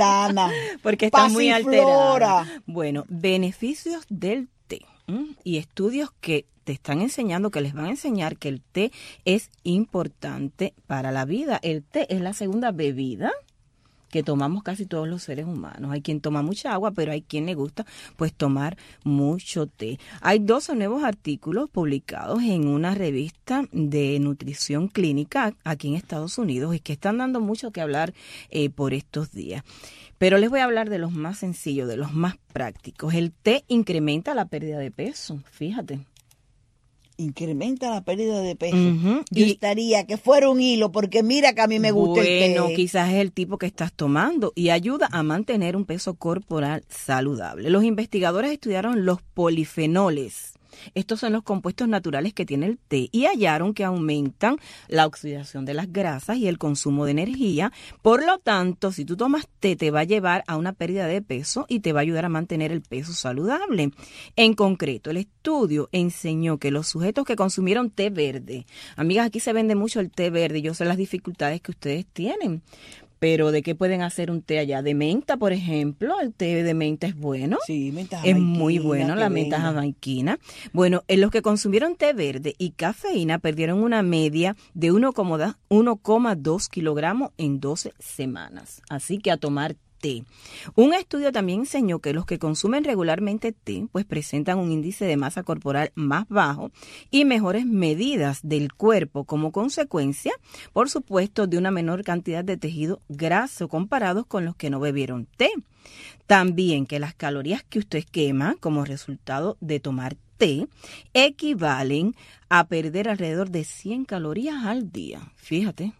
Porque estás muy alterada. Bueno, beneficios del té. Y estudios que te están enseñando, que les van a enseñar que el té es importante para la vida. El té es la segunda bebida que tomamos casi todos los seres humanos. Hay quien toma mucha agua, pero hay quien le gusta pues tomar mucho té. Hay 12 nuevos artículos publicados en una revista de nutrición clínica aquí en Estados Unidos y que están dando mucho que hablar por estos días. Pero les voy a hablar de los más sencillos, de los más prácticos. El té incrementa la pérdida de peso, fíjate. Incrementa la pérdida de peso. Yo estaría que fuera un hilo, porque mira que a mí me gusta el té. Bueno, quizás es el tipo que estás tomando y ayuda a mantener un peso corporal saludable. Los investigadores estudiaron los polifenoles Estos son los compuestos naturales que tiene el té y hallaron que aumentan la oxidación de las grasas y el consumo de energía. Por lo tanto, si tú tomas té, te va a llevar a una pérdida de peso y te va a ayudar a mantener el peso saludable. En concreto, el estudio enseñó que los sujetos que consumieron té verde, amigas, aquí se vende mucho el té verde, yo sé las dificultades que ustedes tienen, pero ¿de qué pueden hacer un té allá? De menta, por ejemplo, el té de menta es bueno. Sí, menta es jamaiquina, muy bueno, la menta jamaiquina. Bueno, en los que consumieron té verde y cafeína perdieron una media de 1,2 kilogramos en 12 semanas. Así que a tomar té. Un estudio también enseñó que los que consumen regularmente té pues presentan un índice de masa corporal más bajo y mejores medidas del cuerpo como consecuencia, por supuesto, de una menor cantidad de tejido graso comparados con los que no bebieron té. También que las calorías que usted quema como resultado de tomar té equivalen a perder alrededor de 100 calorías al día. Fíjate,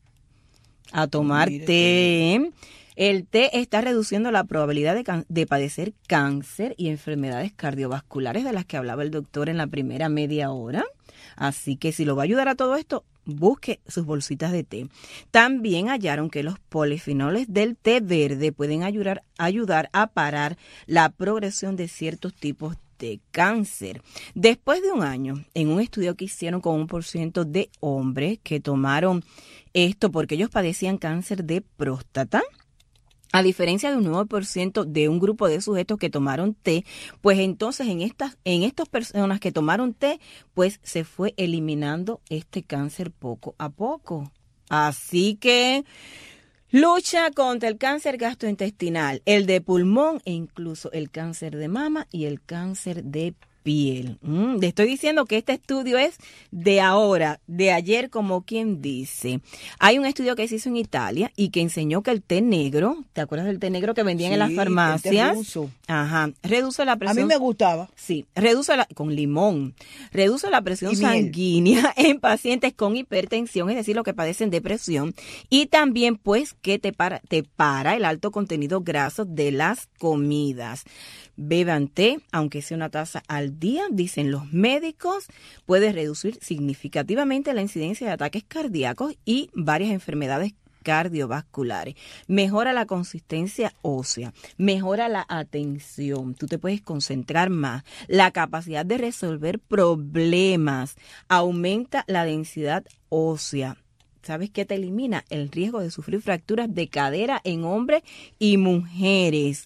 a tomar té. El té está reduciendo la probabilidad de padecer cáncer y enfermedades cardiovasculares de las que hablaba el doctor en la primera media hora. Así que si lo va a ayudar a todo esto, busque sus bolsitas de té. También hallaron que los polifenoles del té verde pueden ayudar a parar la progresión de ciertos tipos de cáncer. Después de un año, en un estudio que hicieron con 1% de hombres que tomaron esto porque ellos padecían cáncer de próstata, a diferencia de un 9% de un grupo de sujetos que tomaron té, pues entonces en estas personas que tomaron té, pues se fue eliminando este cáncer poco a poco. Así que lucha contra el cáncer gastrointestinal, el de pulmón e incluso el cáncer de mama y el cáncer de piel. Le estoy diciendo que este estudio es de ahora, de ayer, como quien dice. Hay un estudio que se hizo en Italia y que enseñó que el té negro, ¿te acuerdas del té negro que vendían en las farmacias? Ajá, reduce la presión. A mí me gustaba. Sí, con limón. Reduce la presión sanguínea en pacientes con hipertensión, es decir, los que padecen depresión, y también pues que te para el alto contenido graso de las comidas. Beban té, aunque sea una taza al día, dicen los médicos, puede reducir significativamente la incidencia de ataques cardíacos y varias enfermedades cardiovasculares. Mejora la consistencia ósea, mejora la atención, tú te puedes concentrar más, la capacidad de resolver problemas, aumenta la densidad ósea. ¿Sabes qué te elimina? El riesgo de sufrir fracturas de cadera en hombres y mujeres.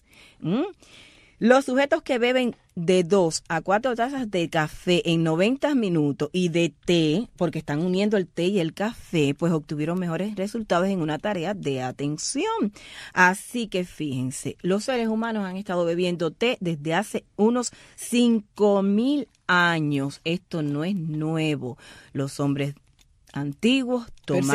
Los sujetos que beben de 2 a 4 tazas de café en 90 minutos y de té, porque están uniendo el té y el café, pues obtuvieron mejores resultados en una tarea de atención. Así que fíjense, los seres humanos han estado bebiendo té desde hace unos 5,000 años. Esto no es nuevo. Los hombres antiguos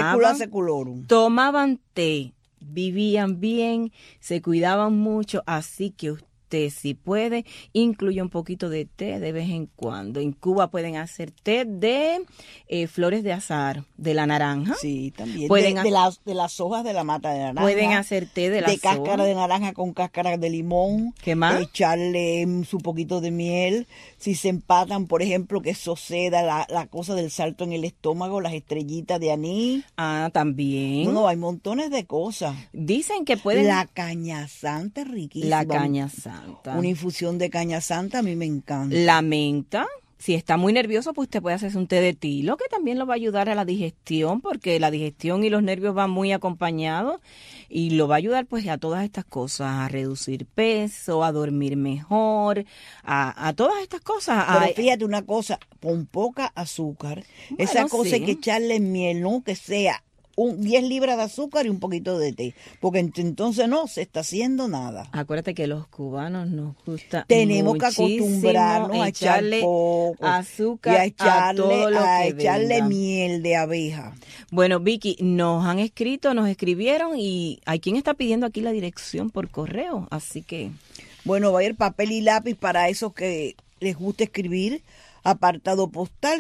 tomaban té, vivían bien, se cuidaban mucho, así que usted, si puede, incluye un poquito de té de vez en cuando. En Cuba pueden hacer té de flores de azahar, de la naranja. Sí, también. De las hojas de la mata de naranja. Pueden hacer té de las hojas. De cáscara de naranja con cáscara de limón. ¿Qué más? Echarle su poquito de miel. Si se empatan, por ejemplo, que eso ceda la cosa del salto en el estómago, las estrellitas de anís. Ah, también. No, hay montones de cosas. Dicen que pueden... La caña santa es riquísima. La caña santa. Una infusión de caña santa a mí me encanta. La menta. Si está muy nervioso, pues usted puede hacerse un té de tilo, que también lo va a ayudar a la digestión, porque la digestión y los nervios van muy acompañados, y lo va a ayudar pues a todas estas cosas, a reducir peso, a dormir mejor, a todas estas cosas. Pero fíjate una cosa, con poca azúcar, bueno, esa cosa hay que echarle miel, no que sea 10 libras de azúcar y un poquito de té, porque entonces no se está haciendo nada. Acuérdate que los cubanos nos gusta tenemos que acostumbrarnos a echarle poco azúcar y a todo lo que echarle venga. Miel de abeja. Bueno, Vicky, nos escribieron y hay quien está pidiendo aquí la dirección por correo, así que... Bueno, va a ir papel y lápiz para esos que les gusta escribir. Apartado postal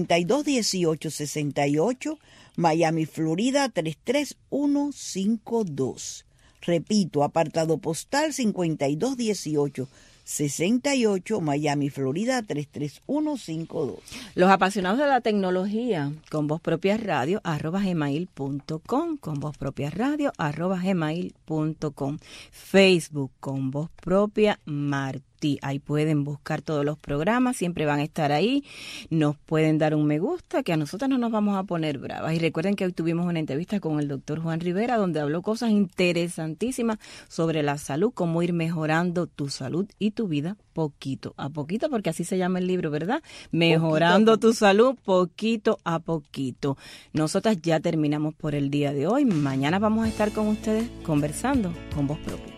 521868, Miami, Florida 33152. Repito, apartado postal 5218, 68, Miami, Florida 33152. Los apasionados de la tecnología, con Voz Propia Radio, @gmail.com, con Voz Propia Radio, @gmail.com. Facebook, con Voz Propia Martí. Ahí pueden buscar todos los programas, siempre van a estar ahí. Nos pueden dar un me gusta, que a nosotros no nos vamos a poner bravas. Y recuerden que hoy tuvimos una entrevista con el doctor Juan Rivera, donde habló cosas interesantísimas sobre la salud, cómo ir mejorando tu salud y tu vida poquito a poquito, porque así se llama el libro, ¿verdad? Mejorando tu salud poquito a poquito. Nosotras ya terminamos por el día de hoy. Mañana vamos a estar con ustedes conversando con Voz Propia.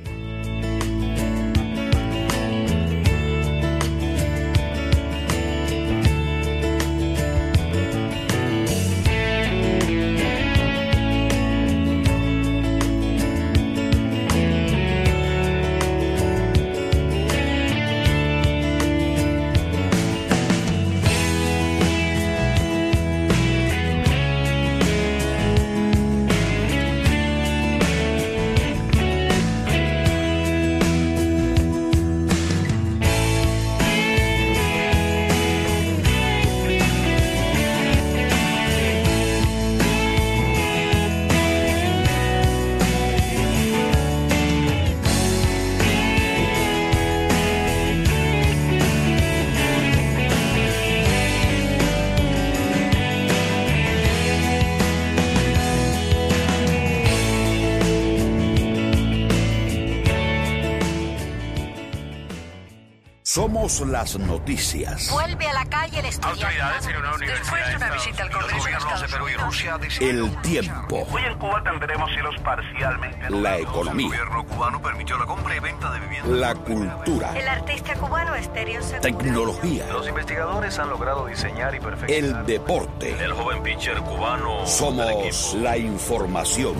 Somos las noticias. Vuelve a la calle el estudiante. Autoridades en una universidad. Después de una visita al Congreso de Estados Perú y Rusia. El tiempo. Hoy en Cuba tendremos cielos parcialmente. La economía. El gobierno cubano permitió la compra y venta de viviendas. La cultura. El artista cubano Estéreo Segura. Tecnología. Los investigadores han logrado diseñar y perfeccionar. El deporte. El joven pitcher cubano. Somos la información.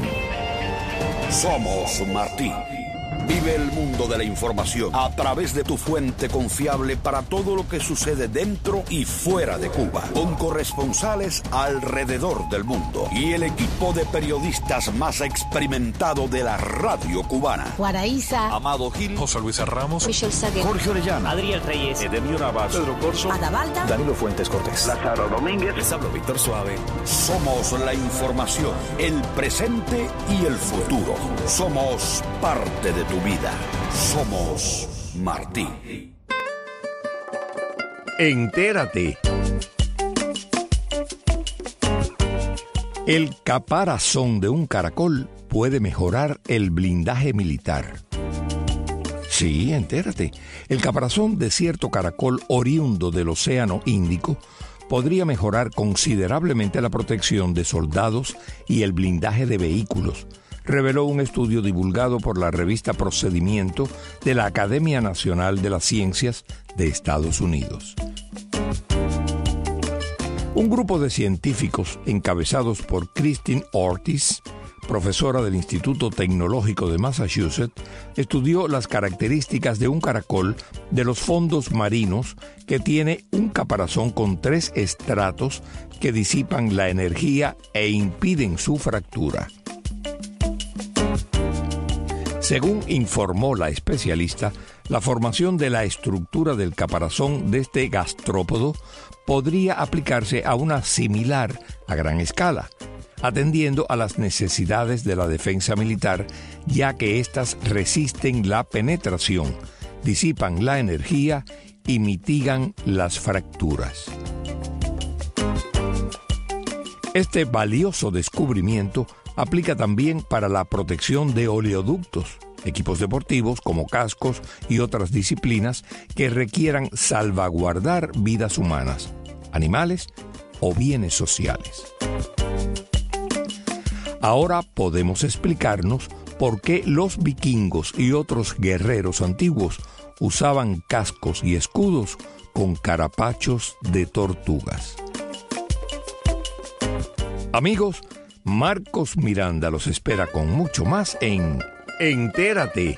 Somos Martí. Vive el mundo de la información a través de tu fuente confiable para todo lo que sucede dentro y fuera de Cuba, con corresponsales alrededor del mundo y el equipo de periodistas más experimentado de la radio cubana. Guaraíza, Amado Gil, José Luis Ramos, Michelle Saguer, Jorge Orellana, Adriel Reyes, Edemio Navas, Pedro Corso, Adavalda, Danilo Fuentes Cortés, Lázaro Domínguez, les hablo Víctor Suave. Somos la información, el presente y el futuro. Somos parte de tu vida. Somos Martí. Entérate. El caparazón de un caracol puede mejorar el blindaje militar. Sí, entérate. El caparazón de cierto caracol oriundo del Océano Índico podría mejorar considerablemente la protección de soldados y el blindaje de vehículos, reveló un estudio divulgado por la revista Procedimiento de la Academia Nacional de las Ciencias de Estados Unidos. Un grupo de científicos encabezados por Christine Ortiz, profesora del Instituto Tecnológico de Massachusetts, estudió las características de un caracol de los fondos marinos que tiene un caparazón con 3 estratos que disipan la energía e impiden su fractura. Según informó la especialista, la formación de la estructura del caparazón de este gastrópodo podría aplicarse a una similar a gran escala, atendiendo a las necesidades de la defensa militar, ya que éstas resisten la penetración, disipan la energía y mitigan las fracturas. Este valioso descubrimiento aplica también para la protección de oleoductos, equipos deportivos como cascos y otras disciplinas que requieran salvaguardar vidas humanas, animales o bienes sociales. Ahora podemos explicarnos por qué los vikingos y otros guerreros antiguos usaban cascos y escudos con carapachos de tortugas. Amigos, Marcos Miranda los espera con mucho más en Entérate.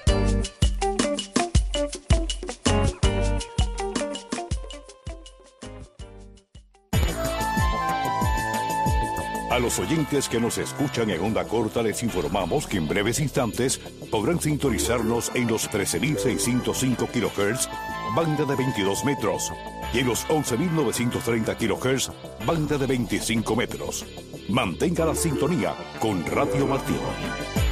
A los oyentes que nos escuchan en onda corta les informamos que en breves instantes podrán sintonizarnos en los 13.605 kHz, banda de 22 metros, y en los 11.930 kHz, banda de 25 metros. Mantenga la sintonía con Radio Martí.